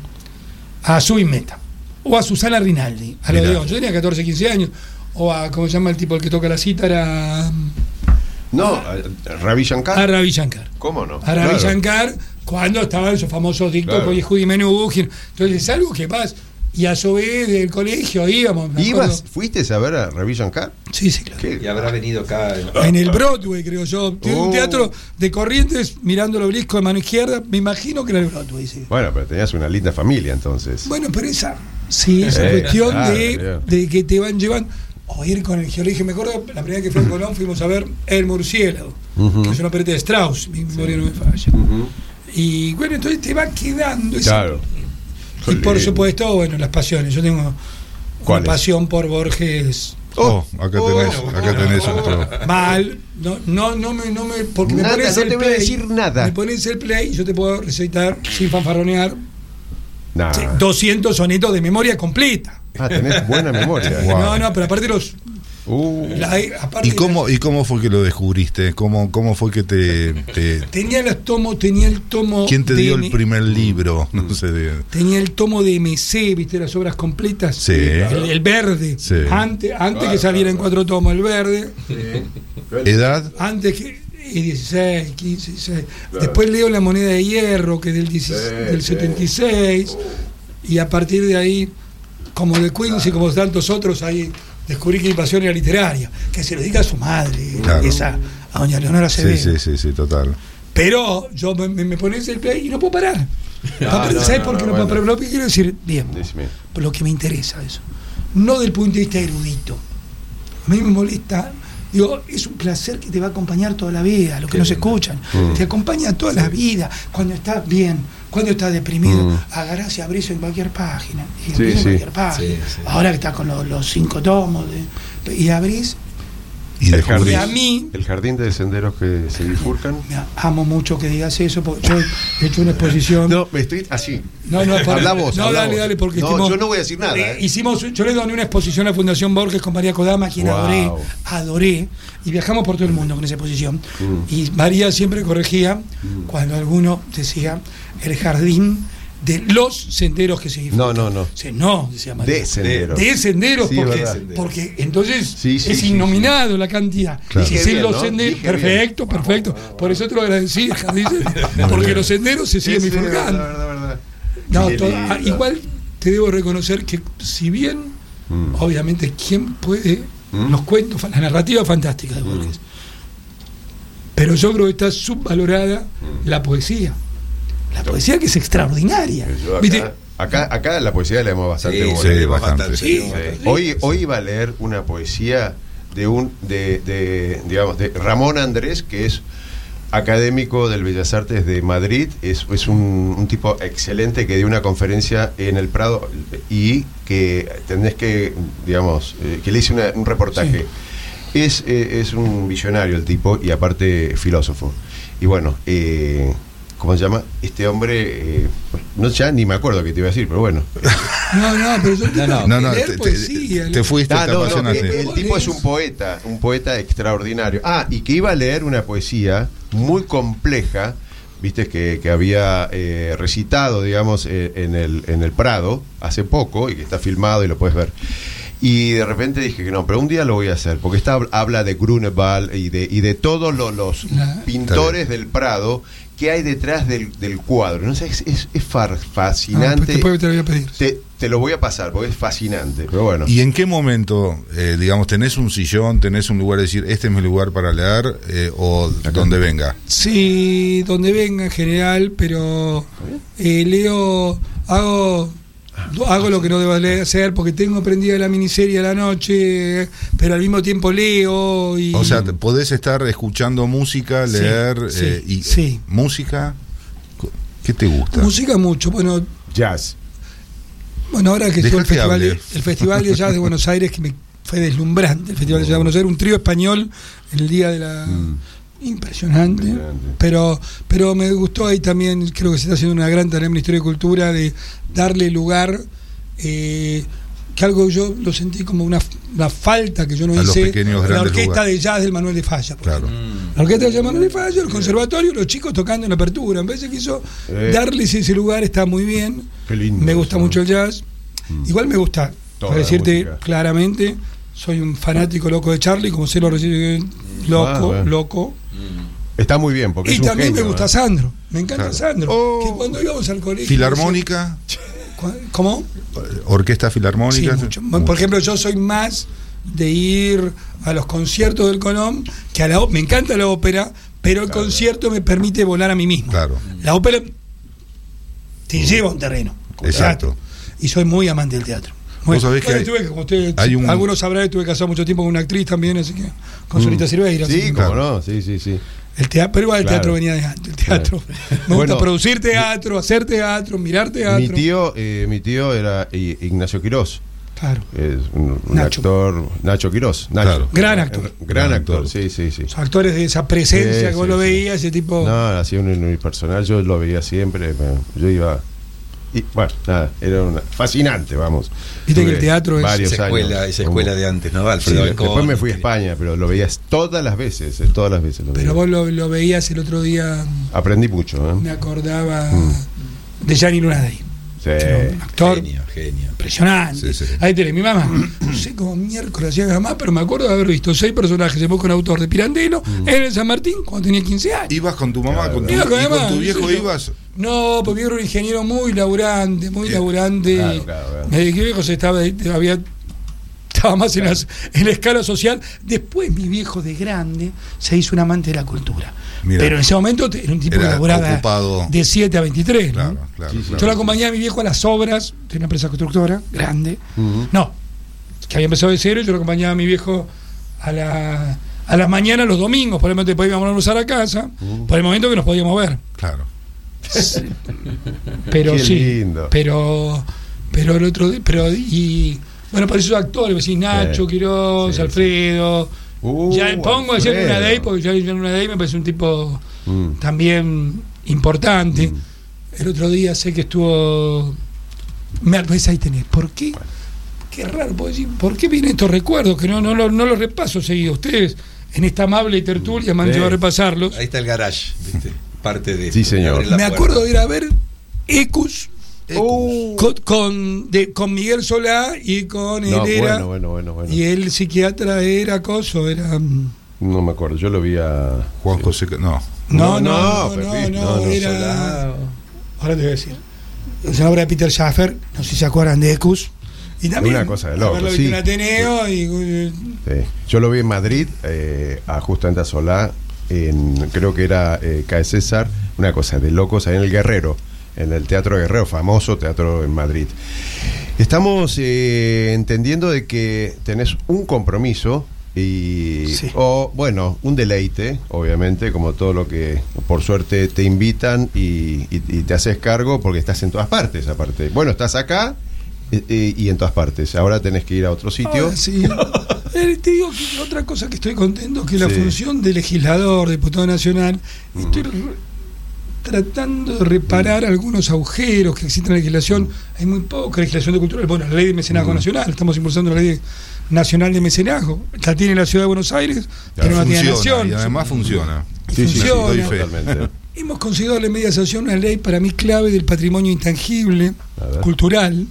a Subin Meta o a Susana Rinaldi, a lo Mirá. de hoy. Yo tenía catorce, quince años. O a, ¿cómo se llama el tipo el que toca la cítara? No, a- a Ravi Shankar. A Ravi Shankar. ¿Cómo no? A Ravi Claro. Shankar, cuando estaban esos famosos dictos Claro. con Yehudi Menuhin. Entonces es algo que pasa. Y a su vez del colegio íbamos. me ¿Ibas, acuerdo. fuiste a ver a Ravi Shankar? Sí, sí, claro. ¿Qué? Y habrá venido acá. En el Broadway, creo yo. Tiene Oh. un teatro de Corrientes mirando el obelisco de mano izquierda. Me imagino que era el Broadway, sí. Bueno, pero tenías una linda familia entonces. Bueno, pero esa, sí, esa Eh, cuestión claro, de, claro. de que te van llevando, o ir con el geologio. Me acuerdo, la primera vez que fui a Colón fuimos a ver El Murciélago, Ujú. que es una opereta de Strauss, mi memoria no me falla. Ujú. Y bueno, entonces te va quedando esa- Claro. Y por Lindo. supuesto, bueno, las pasiones. Yo tengo una ¿Cuáles? pasión por Borges. Oh, acá Oh, tenés, bueno, acá tenés bueno. otro. Mal, no, no, no me, no me, porque me Nada, pones no el te voy a play, decir nada. Me pones el play y yo te puedo recitar sin fanfarronear Nah. sí, doscientos sonetos de memoria completa. Ah, tenés buena memoria. Wow. No, no, pero aparte los. Uh, la- aparte ¿Y cómo, la- ¿Y cómo fue que lo descubriste? ¿Cómo, cómo fue que te, te- tenía los tomos, tenía el tomo. ¿Quién te de dio M- el primer libro? No sé. de- Tenía el tomo de M C, viste, las obras completas. Sí. El, el verde. Sí. Antes, antes Claro, que saliera en claro. cuatro tomos, el verde. ¿Edad? Antes que. Y dieciséis, quince, dieciséis. Después leo La Moneda de Hierro, que es del, dieciséis, Sí, del sí. setenta y seis. Y a partir de ahí, como de Quincy, como tantos otros, ahí descubrí que mi pasión era literaria. Que se lo diga a su madre, Claro. esa, a doña Leonora Sí, Acevedo. sí, sí, sí, total. Pero yo me, me, me pones el play y no puedo parar. Ah, no, ¿Sabes no, por qué no, no, puedo bueno. parar? Lo que quiero decir, bien, decime. por lo que me interesa eso. No del punto de vista erudito. A mí me molesta. Digo, es un placer que te va a acompañar toda la vida, los que nos escuchan. Mm. Te acompaña toda la vida. Cuando estás bien, cuando estás deprimido, Mm. agarrás y abrís en cualquier página. Y Sí, abrís en sí. cualquier página. Sí, sí. Ahora que estás con los, los cinco tomos. de- y abrís. Y El descubrís. Y a mí, El jardín de senderos que se bifurcan. mira, amo mucho que digas eso, porque yo he hecho una exposición. No, me estoy así. No, no, por- Habla vos, no, habla dale, vos. dale, porque No, estemos- yo no voy a decir nada, Eh, ¿eh? Hicimos, yo le doné una exposición a la Fundación Borges con María Kodama, quien Wow. adoré, adoré, y viajamos por todo el mundo con esa exposición. Mm. Y María siempre corregía cuando alguno decía el jardín de los senderos que se No, no, no. Sí, no, decía María. De senderos. De senderos, Sí, porque, verdad. porque entonces Sí, sí, es sí, innominado la cantidad. Claro. Y Dije si bien, los ¿no? senderos, Dije bien. perfecto, perfecto. Por eso te lo agradecí, jardín, porque los senderos se siguen Sí, sí, bifurcando. verdad, verdad, verdad. No, Qué todo- lindo. ah, igual te debo reconocer que si bien, Mm. obviamente, ¿quién puede? Mm. Los cuentos, la narrativa fantástica de Borges. Pero yo creo que está subvalorada la poesía. La poesía que es extraordinaria. Yo ¿Viste? acá, acá, acá la poesía leemos bastante. Sí, bola. sí, leemos bastante. Sí. Sí. Hoy, hoy iba a leer una poesía de un de, de, digamos de Ramón Andrés, que es académico del Bellas Artes de Madrid, es, es un, un tipo excelente que dio una conferencia en el Prado y que tenés que, digamos, eh, que le hice una- un reportaje. Es, eh, es un visionario el tipo y aparte filósofo. Y bueno, eh, ¿cómo se llama? Este hombre, eh, no ya ni me acuerdo qué te iba a decir, pero bueno. No, no, pero yo No, no, No, no, leer te, te- poesía, te leer- fuiste, Ah, te no, no, apasionaste. que el tipo es un poeta, un poeta extraordinario. Ah, y que iba a leer una poesía muy compleja, viste, que, que había eh, recitado, digamos, eh, en, el, en el Prado hace poco y que está filmado y lo puedes ver. Y de repente dije que no, pero un día lo voy a hacer, porque está, habla de Grunewald y de, y de todos los, los La- pintores del Prado que hay detrás del, del cuadro. No sé, es, es, es far- Ah, pues fascinante. después te lo voy a pedir. Te, te lo voy a pasar, porque es fascinante. Pero bueno. ¿Y en qué momento, eh, digamos, tenés un sillón, tenés un lugar de decir, este es mi lugar para leer, eh, o donde venga? Sí, donde venga en general, pero eh, leo, hago hago lo que no debo leer- hacer porque tengo prendida la miniserie a la noche, pero al mismo tiempo leo y... O sea, te- podés estar escuchando música, Sí, leer, sí, eh, y sí. música. ¿Qué te gusta? Música mucho, bueno, Jazz. bueno ahora que Deja estuvo el que festival, de, hable. el Festival de Jazz de Buenos Aires, que me fue deslumbrante, el Festival de Jazz de Buenos Aires, un trío español el día de la... Mm. Impresionante, Impresionante. pero pero me gustó ahí también, creo que se está haciendo una gran tarea en la historia y cultura de darle lugar, eh, que algo yo lo sentí como una, una falta que yo no A los hice, pequeños, la grandes orquesta lugares. de jazz del Manuel de Falla, por Claro. ejemplo. La orquesta de jazz del Manuel de Falla, el conservatorio, los chicos tocando en la apertura, en vez de quiso Eh. darles ese lugar, está muy bien, Qué lindo me gusta eso. mucho el jazz, Mm. igual me gusta, Toda para la decirte música. claramente, soy un fanático loco de Charlie, como se lo recibe, loco, Ah, bueno. loco. Está muy bien, porque Y es un también genio, me gusta ¿eh? Sandro, me encanta Claro. Sandro. Oh. Que cuando íbamos al colegio. Filarmónica, ¿Cu- ¿Cómo? orquesta Sí, filarmónica. mucho. Por ejemplo, yo soy más de ir a los conciertos del Colón que a la ó- me encanta la ópera, pero el Claro. concierto me permite volar a mí mismo. Claro. La ópera te lleva a un terreno. como Exacto. teatro. Y soy muy amante del teatro. Muy- Vos sabés que bueno, hay- estuve, como usted- hay un- algunos sabrán, estuve casado mucho tiempo con una actriz también, así que con Mm. Solita Silveira. así Sí, que- cómo no, sí, sí, sí. El teatro, pero igual el Claro. teatro venía de antes. El teatro. Me gusta Bueno, producir teatro, hacer teatro, mirar teatro. Mi tío, eh, mi tío era I- Ignacio Quirós. Claro. Es un, un Nacho. actor, Nacho Quirós. Nacho. Claro. Gran actor. Gran, Gran actor, actor. sí, sí, sí. Los actores de esa presencia Sí, que vos sí, lo sí. veías, ese tipo. No, hacía un unipersonal, yo lo veía siempre, pero yo iba... Y bueno, nada, era una, fascinante, vamos. Viste que Tuve el teatro es- varios Esa escuela, años esa como- escuela de antes, ¿no? Sí, Alfredo después Alcón, me fui a que- España, pero lo veías todas las veces, eh, todas las veces lo Pero veía. vos lo, lo veías el otro día, Aprendí mucho, me ¿eh? acordaba Mm. de Gianni Lunadei. Sí. Un actor Genio, genio. impresionante. Sí, sí. Ahí tenés, mi mamá. No sé cómo miércoles hacía mi mamá, pero me acuerdo de haber visto seis personajes de Boca, un autor de Pirandello en el San Martín cuando tenía quince años. ¿Ibas con tu mamá? Claro. Con tu, Iba con y mi con mamá, tu viejo sí, yo. ibas? No, porque mi viejo era un ingeniero muy laburante, muy Bien. laburante. Claro, claro, claro. Me dije, viejo se estaba, había, estaba más en, las- en la escala social. Después mi viejo de grande se hizo un amante de la cultura. Mira. Pero en ese momento te- era un tipo Era que laburaba ocupado. de siete a veintitrés. ¿no? Claro, claro. Sí, sí. claro. Yo lo acompañaba a mi viejo a las obras, tenía una empresa constructora grande. Ujú. No, que había empezado de cero, y yo lo acompañaba a mi viejo a la a las mañanas los domingos, por el momento después íbamos a almorzar a casa, Uh. por el momento que nos podíamos ver. Claro. Pero Qué sí, lindo. pero pero el otro día, pero y bueno, para esos actores, decís Nacho, Sí. Quirós, Sí, Alfredo. Uh, ya pongo a decir Alfredo. una Day, porque ya una Day me parece un tipo Mm. también importante. Mm. El otro día sé que estuvo. Me ves ahí tenés. ¿Por qué? Qué raro, puedo decir, ¿por qué vienen estos recuerdos? Que no, no, lo- no los repaso seguido. Ustedes, en esta amable tertulia, me han Sí. llevado a repasarlos. Ahí está el garage, ¿viste? Parte de. Sí, señor. Abre la Me puerta. acuerdo de ir a ver Ecus Uh. con, con, de- con Miguel Solá y con él No, era. bueno, bueno, bueno, bueno. Y el psiquiatra era Coso, era. mm, No me acuerdo, yo lo vi a... Juan José. No. No, No, no, no, no, no, Pepito, no, no, no, era. Solá. Ahora te voy a decir. Es una obra de Peter Schaffer, no sé si se acuerdan de Ecus. Y también Una cosa de loco, haberlo sí. visto en Ateneo y eh, Sí. Yo lo vi en Madrid, eh, a justamente a Solá, en, creo que era eh, Cae César, una cosa de locos ahí en el Guerrero, en el Teatro Guerrero, famoso teatro en Madrid. Estamos eh, entendiendo de que tenés un compromiso y, Sí. o bueno, un deleite, obviamente, como todo lo que por suerte te invitan y, y, y te haces cargo porque estás en todas partes, aparte. Bueno, estás acá y, y en todas partes. Ahora tenés que ir a otro sitio. ahora sí. Eh, te digo que otra cosa que estoy contento que la Sí. función de legislador, diputado nacional, estoy re- tratando de reparar algunos agujeros que existen en la legislación. Hay muy poca legislación de cultura. Bueno, la ley de mecenazgo nacional, estamos impulsando la ley nacional de mecenazgo. La tiene la ciudad de Buenos Aires, pero no la tiene la Funciona, nación. y además funciona. Sí, sí, sí, funciona. doy fe. Totalmente. Hemos conseguido darle media sanción a una ley para mí clave del patrimonio intangible, A ver. cultural.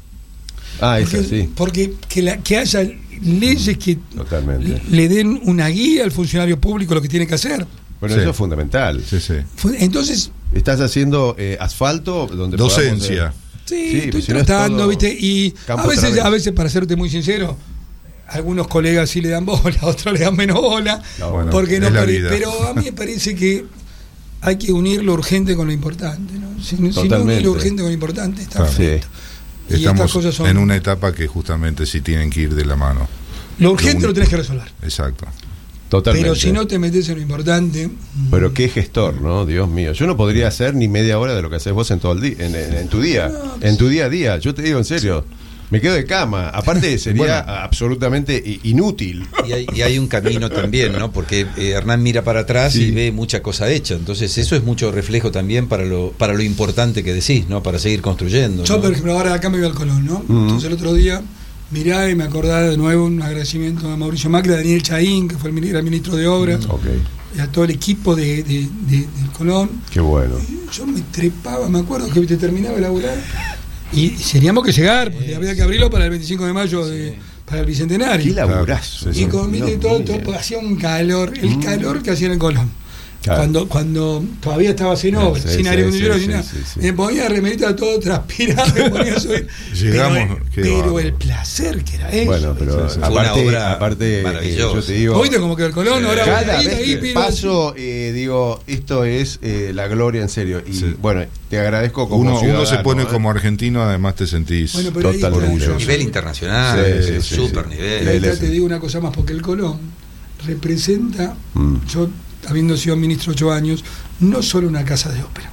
Ah, Porque, esa sí, porque que, la, que haya leyes que totalmente. le den una guía al funcionario público lo que tiene que hacer. Bueno, Sí. eso es fundamental. Sí, sí. Fue- Entonces, Estás haciendo eh, asfalto donde Docencia. podamos, sí, Sí, estoy pues si no es tratando, todo ¿viste? Y campo a veces, otra vez. a veces, para serte muy sincero, algunos colegas sí le dan bola, otros le dan menos bola, No, bueno, porque no es la pare- vida. pero a mí me parece que hay que unir lo urgente con lo importante, ¿no? Si, no- si no Totalmente. unir lo urgente con lo importante, está Claro. frito. Y Estamos estas cosas son... en una etapa que justamente sí tienen que ir de la mano. Lo urgente lo lo tenés que resolver. Exacto. Totalmente. Pero si no te metes en lo importante... Pero qué gestor, ¿no? Dios mío. Yo no podría hacer ni media hora de lo que haces vos en todo el día, en, en- en tu día, No, en tu día a día. Yo te digo en serio. Me quedo de cama. Aparte sería Bueno. absolutamente i- inútil. Y hay, y hay un camino también, ¿no? Porque eh, Hernán mira para atrás Sí. y ve mucha cosa hecha. Entonces eso es mucho reflejo también para lo para lo importante que decís, ¿no? Para seguir construyendo. Yo, ¿no? por ejemplo, ahora de acá me voy al Colón, ¿no? Entonces el otro día mirá y me acordaba de nuevo un agradecimiento a Mauricio Macri, a Daniel Chaín, que fue el, mini- era ministro de Obras, Ok. y a todo el equipo de, de- de- del Colón. Qué bueno. Yo me trepaba, me acuerdo que te terminaba de laburar y teníamos que llegar, porque había que abrirlo para el veinticinco de mayo, de, para el Bicentenario. Qué laburazo. Sí, Y sí. con mire, Dios todo, mío. todo, pues, hacía un calor, el calor que hacía en el Colón. Claro. Cuando, cuando todavía estaba sin obra, Sí, sin sí, aire acondicionado, sí, sin sí, nada. sí, sí. Me ponía remerita todo transpirado, me ponía a subir. Llegamos, pero, qué pero bárbaro. el placer que era eso. Bueno, pero Sí, sí. Fue una aparte, obra aparte eh, maravillosa. yo te digo, Oíste como que el Colón Sí. ahora cada ahí, vez ahí, que pido- paso, eh, digo, esto es eh, la gloria en serio. Y Sí. bueno, te agradezco como Uno, uno ciudadano, se pone ¿eh? como argentino, además te sentís Bueno, pero ahí está, Totalmente. yo- Nivel internacional, Sí, eh, sí, sí, super sí. y nivel. ahí Él está, es- te digo una cosa más, porque el Colón representa, Mm. yo habiendo sido ministro ocho años, no solo una casa de ópera,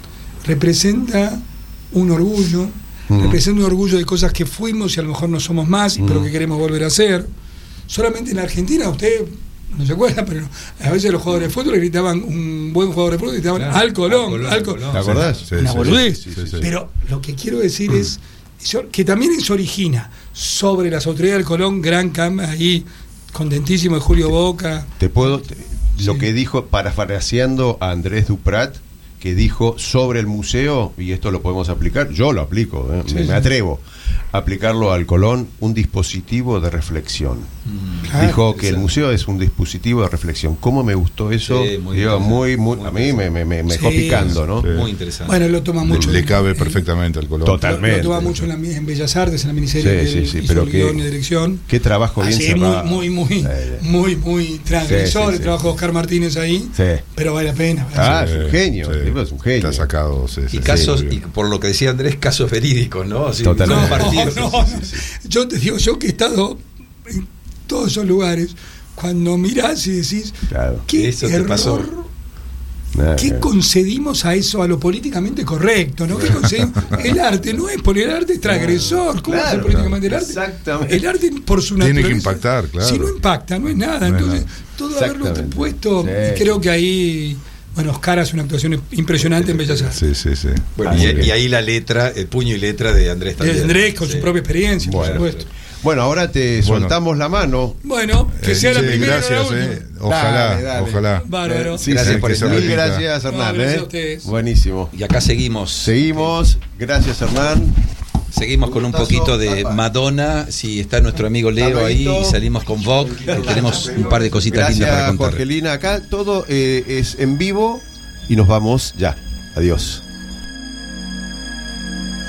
representa un orgullo, Mm. representa un orgullo de cosas que fuimos y a lo mejor no somos más, Mm. pero que queremos volver a hacer. Solamente en la Argentina, usted no se acuerda, pero a veces los jugadores de fútbol le gritaban, un buen jugador de fútbol, le gritaban Claro, al Colón, al Colón, al Colón. ¿Te acordás? Sí, Una sí, boludez. sí, sí, sí. Pero lo que quiero decir es eso- que también se origina sobre las autoridades del Colón, gran cama ahí, contentísimo de Julio Boca. Te puedo. te- lo Sí. que dijo, parafraseando a Andrés Duprat, que dijo sobre el museo, y esto lo podemos aplicar, yo lo aplico, ¿eh? Sí, me, sí. me atrevo a aplicarlo al Colón, un dispositivo de reflexión. Claro, Dijo que el exacto. museo es un dispositivo de reflexión. ¿Cómo me gustó eso? Sí, muy Digo, interesante. muy, muy, Muy a mí me, me, me, me dejó Sí, picando, ¿no? sí. Muy interesante. Bueno, lo toma mucho. Le, le en- cabe en- perfectamente al Colón. Total. Lo, lo Totalmente. toma mucho en, la, en Bellas Artes, en la miniserie Sí, que sí, sí, hizo pero el que- guión y dirección. Qué trabajo bien Así, cerrado. muy, muy, muy, Eh, muy, muy transgresor Sí, sí, el sí. trabajo de Oscar Martínez ahí, Sí. pero vale la pena. vale la Ah, pena. es un genio, el tipo es un genio. Está sacado. Sí, sí, y sí, casos, muy y bien. por lo que decía Andrés, casos verídicos, ¿no? Así, Totalmente. compartidos. No, no, no. Yo te digo, yo que he estado en todos esos lugares, cuando mirás y decís, Claro. ¿qué Eso te error? pasó. Ah, ¿Qué eh. concedimos a eso, a lo políticamente correcto? ¿No? ¿Qué concedimos? El arte no es, porque el arte es transgresor. ¿Cómo Claro, es el políticamente el arte? exactamente. El arte, por su Tiene que naturaleza. impactar, claro. Si no impacta, no es nada. No es Entonces, nada. todo haberlo Exactamente. puesto, Sí. y creo que ahí, bueno, Oscar hace una actuación impresionante en Bellas Artes. Sí, sí, sí. Bueno, Ah, y, muy bien. y ahí la letra, el puño y letra de Andrés también. De Andrés, con Sí. su propia experiencia, Bueno. por supuesto. Bueno, ahora te Bueno. soltamos la mano. Bueno, que Eh, sea la sí, primera. gracias, o la eh. última. Ojalá, Dale, dale. ojalá. Bárbaro. Eh, sí, Gracias sí, por que estar Mil aquí. gracias, No, Hernán. gracias ¿eh? a ustedes. Buenísimo. Y acá seguimos. Seguimos. Gracias, Hernán. Seguimos con un poquito de Madonna. Si está nuestro amigo Leo ahí, Saludito. y salimos con Vogue, que tenemos un par de cositas lindas para Gracias, contar. Jorgelina. Acá todo eh, es en vivo y nos vamos ya. Adiós.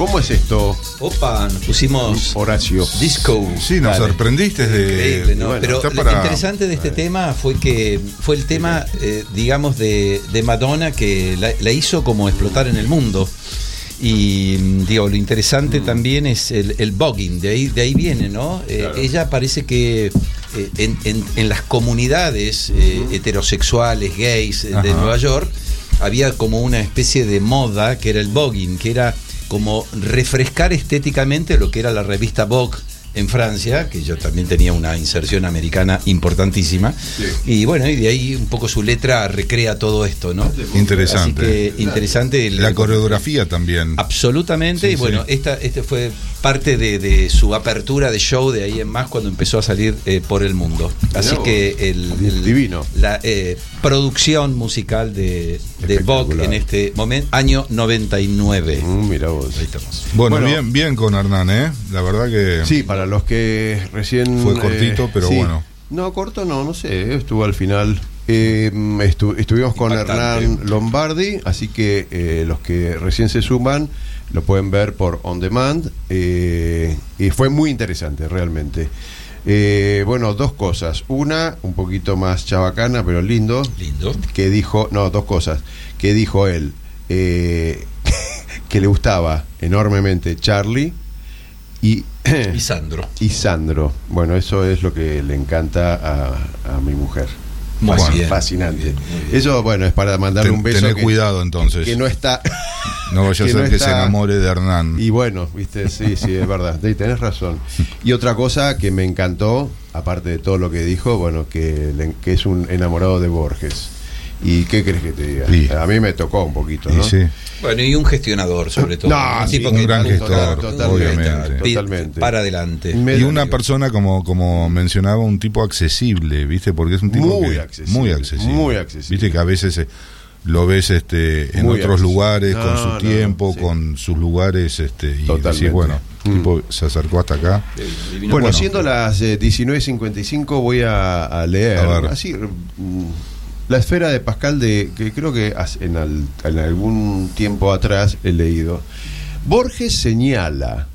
¿Cómo es esto, Opa, nos pusimos Horacio? disco. Sí, nos Dale. sorprendiste de. Increíble, ¿no? bueno, Pero está lo para- interesante de este tema fue que fue el tema, eh, digamos, de, de Madonna que la, la hizo como explotar en el mundo. Y mm, digo, lo interesante Mm. también es el, el voguing, de ahí, de ahí viene, ¿no? Eh, Claro. Ella parece que eh, en, en- en las comunidades eh, heterosexuales, gays eh, de Ajá. Nueva York, había como una especie de moda que era el voguing, que era como refrescar estéticamente lo que era la revista Vogue en Francia, que yo también tenía una inserción americana importantísima. Sí. Y bueno, y de ahí un poco su letra recrea todo esto, ¿no? Interesante. Así que interesante. el- La coreografía también. Absolutamente, Sí, y bueno, sí. esta este fue parte de, de su apertura de show de ahí en más cuando empezó a salir eh, por el mundo. Así Mirá vos. que el, el- Divino. la eh, producción musical de, de Vogue Espectacular. en este momento, año noventa y nueve. Mm, mira vos. Ahí estamos. Bueno, Bueno. bien, bien con Hernán, ¿eh? La verdad que. Sí, para los que recién... Fue cortito, pero sí. bueno. No, corto no, no sé, estuvo al final. Eh, estu- estuvimos con Impactante. Hernán Lombardi, así que eh, los que recién se suman lo pueden ver por On Demand. eh, y fue muy interesante, realmente. Eh, bueno, dos cosas. Una, un poquito más chabacana, pero lindo. Lindo. Que dijo, no, dos cosas. Que dijo él, eh, que le gustaba enormemente Charlie y... Y Sandro. y Sandro. Bueno, eso es lo que le encanta a, a mi mujer. Muy Fasc- bien, Fascinante. muy bien, muy bien. Eso, bueno, es para mandarle Ten- un beso. tené que, cuidado entonces. que no está. No vaya a que ser no que está- se enamore de Hernán. Y bueno, viste, sí, sí, es verdad. Sí, tenés razón. Y otra cosa que me encantó, aparte de todo lo que dijo, bueno, que, le- que es un enamorado de Borges. ¿Y qué crees que te diga? Sí. A mí me tocó un poquito, Y ¿no? sí. Bueno, y un gestionador sobre todo. No, un sí, tipo un que gran punto, gestor, punto, obviamente. punto, Totalmente. para adelante. Me- Y una digo. persona como como mencionaba, un tipo accesible, ¿viste? Porque es un tipo Muy que- accesible, muy accesible. muy accesible. Viste que a veces eh, lo ves este en Muy otros accesible. lugares, No, con su no, tiempo, sí. con sus lugares, este, y Totalmente. decís, bueno, el Mm. tipo se acercó hasta acá. Divino. Bueno, Bueno. siendo las eh, diecinueve cincuenta y cinco voy a, a leer A ver. así mm, la esfera de Pascal, de que creo que as- en, al- en algún tiempo atrás he leído. Borges señala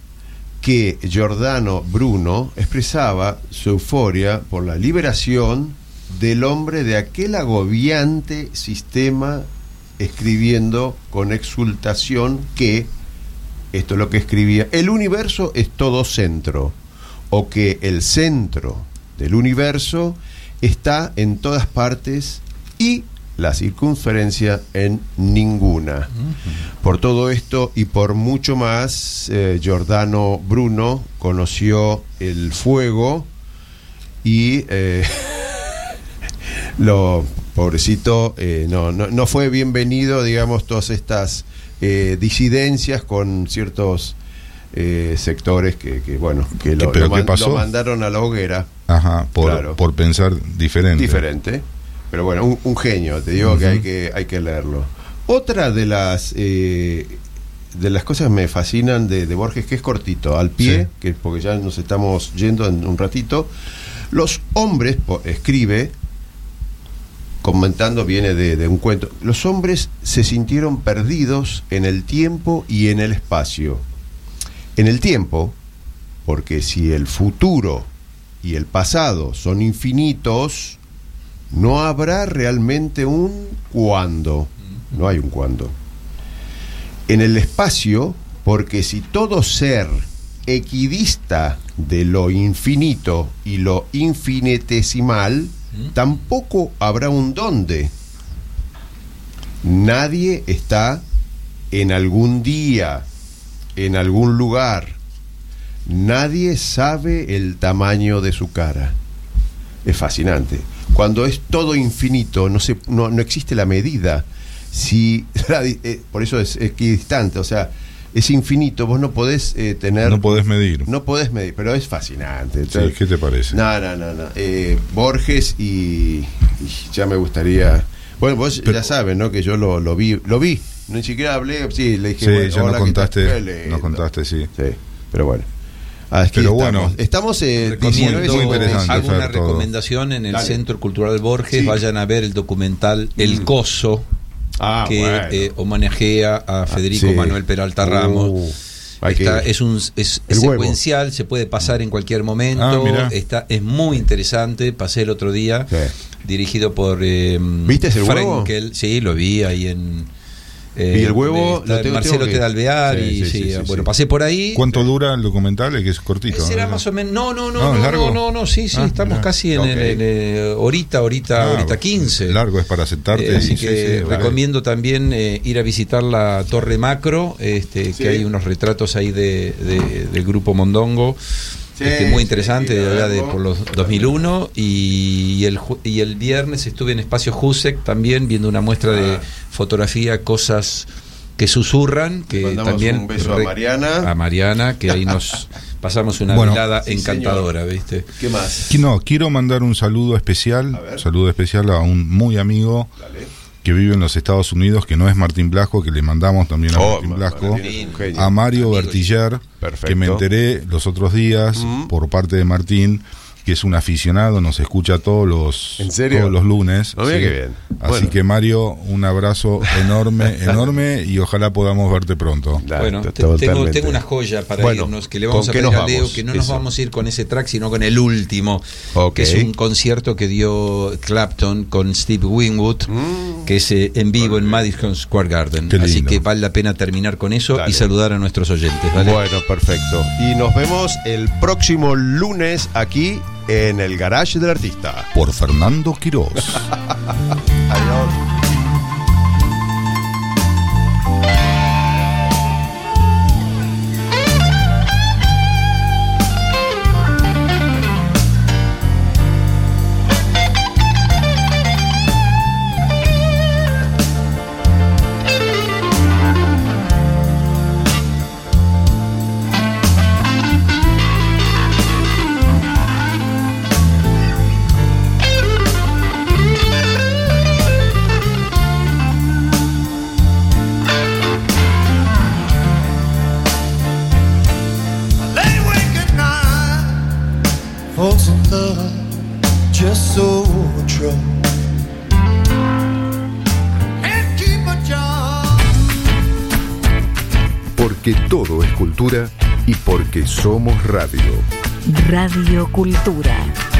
que Giordano Bruno expresaba su euforia por la liberación del hombre de aquel agobiante sistema, escribiendo con exultación que, esto es lo que escribía, el universo es todo centro, o que el centro del universo está en todas partes y la circunferencia en ninguna. Por todo esto y por mucho más, eh, Giordano Bruno conoció el fuego y eh, lo pobrecito eh, no, no, no fue bienvenido, digamos, todas estas eh, disidencias con ciertos eh, sectores que, que, bueno, que lo, ¿Pero lo qué man- pasó? lo mandaron a la hoguera. Ajá, por, Claro. por pensar diferente. Diferente, pero bueno, un, un genio, te digo. Ujú. Que hay que hay que leerlo. Otra de las eh, de las cosas que me fascinan de, de Borges, que es cortito, al pie, Sí. que porque ya nos estamos yendo en un ratito. Los hombres, po- escribe, comentando, viene de, de un cuento, los hombres se sintieron perdidos en el tiempo y en el espacio. En el tiempo, porque si el futuro y el pasado son infinitos, no habrá realmente un cuándo. No hay un cuándo. En el espacio, porque si todo ser equidista de lo infinito y lo infinitesimal, tampoco habrá un dónde. Nadie está en algún día, en algún lugar. Nadie sabe el tamaño de su cara. Es fascinante. Cuando es todo infinito, no, se, no, no existe la medida. Si, la di- eh, por eso es equidistante, o sea, es infinito, vos no podés eh, tener... No podés medir. No podés medir, pero es fascinante. Sí, ¿qué te parece? No, no, no, no. Eh, Borges y, y ya me gustaría... Bueno, vos Pero- ya saben, ¿no? Que yo lo, lo vi, lo vi. Ni siquiera hablé, sí, le dije... Sí, bueno, ya hola, nos ¿qué tal? contaste, Qué lindo. nos contaste, sí. Sí, pero bueno. Aquí Pero estamos. bueno, estamos eh, Recomiendo, diecinueve muy interesante, hago una Fer, todo. recomendación en el Dale. Centro Cultural Borges, Sí. vayan a ver el documental El Mm. Coso, Ah, que bueno. eh, homenajea a Federico sí. Manuel Peralta Ramos. Uh. Hay Está, que- es un es, El es huevo. secuencial, se puede pasar en cualquier momento. Ah, mirá. Está, es muy interesante. Pasé el otro día, Sí. dirigido por eh, ¿Viste el huevo? Frenkel. Sí, lo vi ahí en. eh, Y el huevo está lo tengo- Marcelo tengo que- Tedalvear Sí, y sí, sí, sí, sí, bueno, sí. pasé por ahí. ¿Cuánto dura el documental? Es que es cortito. Será ¿no? más o menos. No, no, no, No, no, ¿es largo? no, no, no, sí, sí, Ah, estamos mirá. casi en, Ok. el- en el- horita, horita, Ah, horita quince. Largo es para sentarte. Eh, así y- que sí, sí, vale. recomiendo también eh, ir a visitar la Torre Macro, este, Sí. que hay unos retratos ahí de, de- del grupo Mondongo, Sí, este, muy sí, interesante, sí, de allá de verlo. por los dos mil uno, y, y el, ju- y el viernes estuve en Espacio Jusek también viendo una muestra de Ah. fotografía, cosas que susurran, que mandamos también un beso a Mariana. a Mariana, que ahí nos pasamos una Bueno. velada Sí, encantadora, ¿viste? ¿Qué más? Qui- No, quiero mandar un saludo especial, A ver. saludo especial a un muy amigo Dale. que vive en los Estados Unidos, que no es Martín Blasco, que le mandamos también a Oh, Martín Ma- Blasco, Martín es un genio. a Mario Amigo. Bertiller, Perfecto. que me enteré los otros días Mm. por parte de Martín, que es un aficionado, nos escucha todos los ¿En serio? todos los lunes. No, mira qué bien. Así Bueno. que Mario, un abrazo enorme, enorme y ojalá podamos verte pronto. Dale, Bueno, to- te- tengo, totalmente. tengo una joya para Bueno, irnos, que le vamos ¿con a qué pedir nos a Leo, vamos? que no nos Eso. vamos a ir con ese track, sino con el último, Ok. que es un concierto que dio Clapton con Steve Winwood, Mm. que es eh, en vivo en Madison Square Garden. Qué Así lindo. que vale la pena terminar con eso Dale. y saludar a nuestros oyentes. ¿vale? Bueno, perfecto. Y nos vemos el próximo lunes aquí en el Garage del Artista. Por Fernando Quirós. Adiós. Lay awake at night, falls in love, just so true. Can't keep a job. Porque todo es cultura y porque somos radio. Radio Cultura.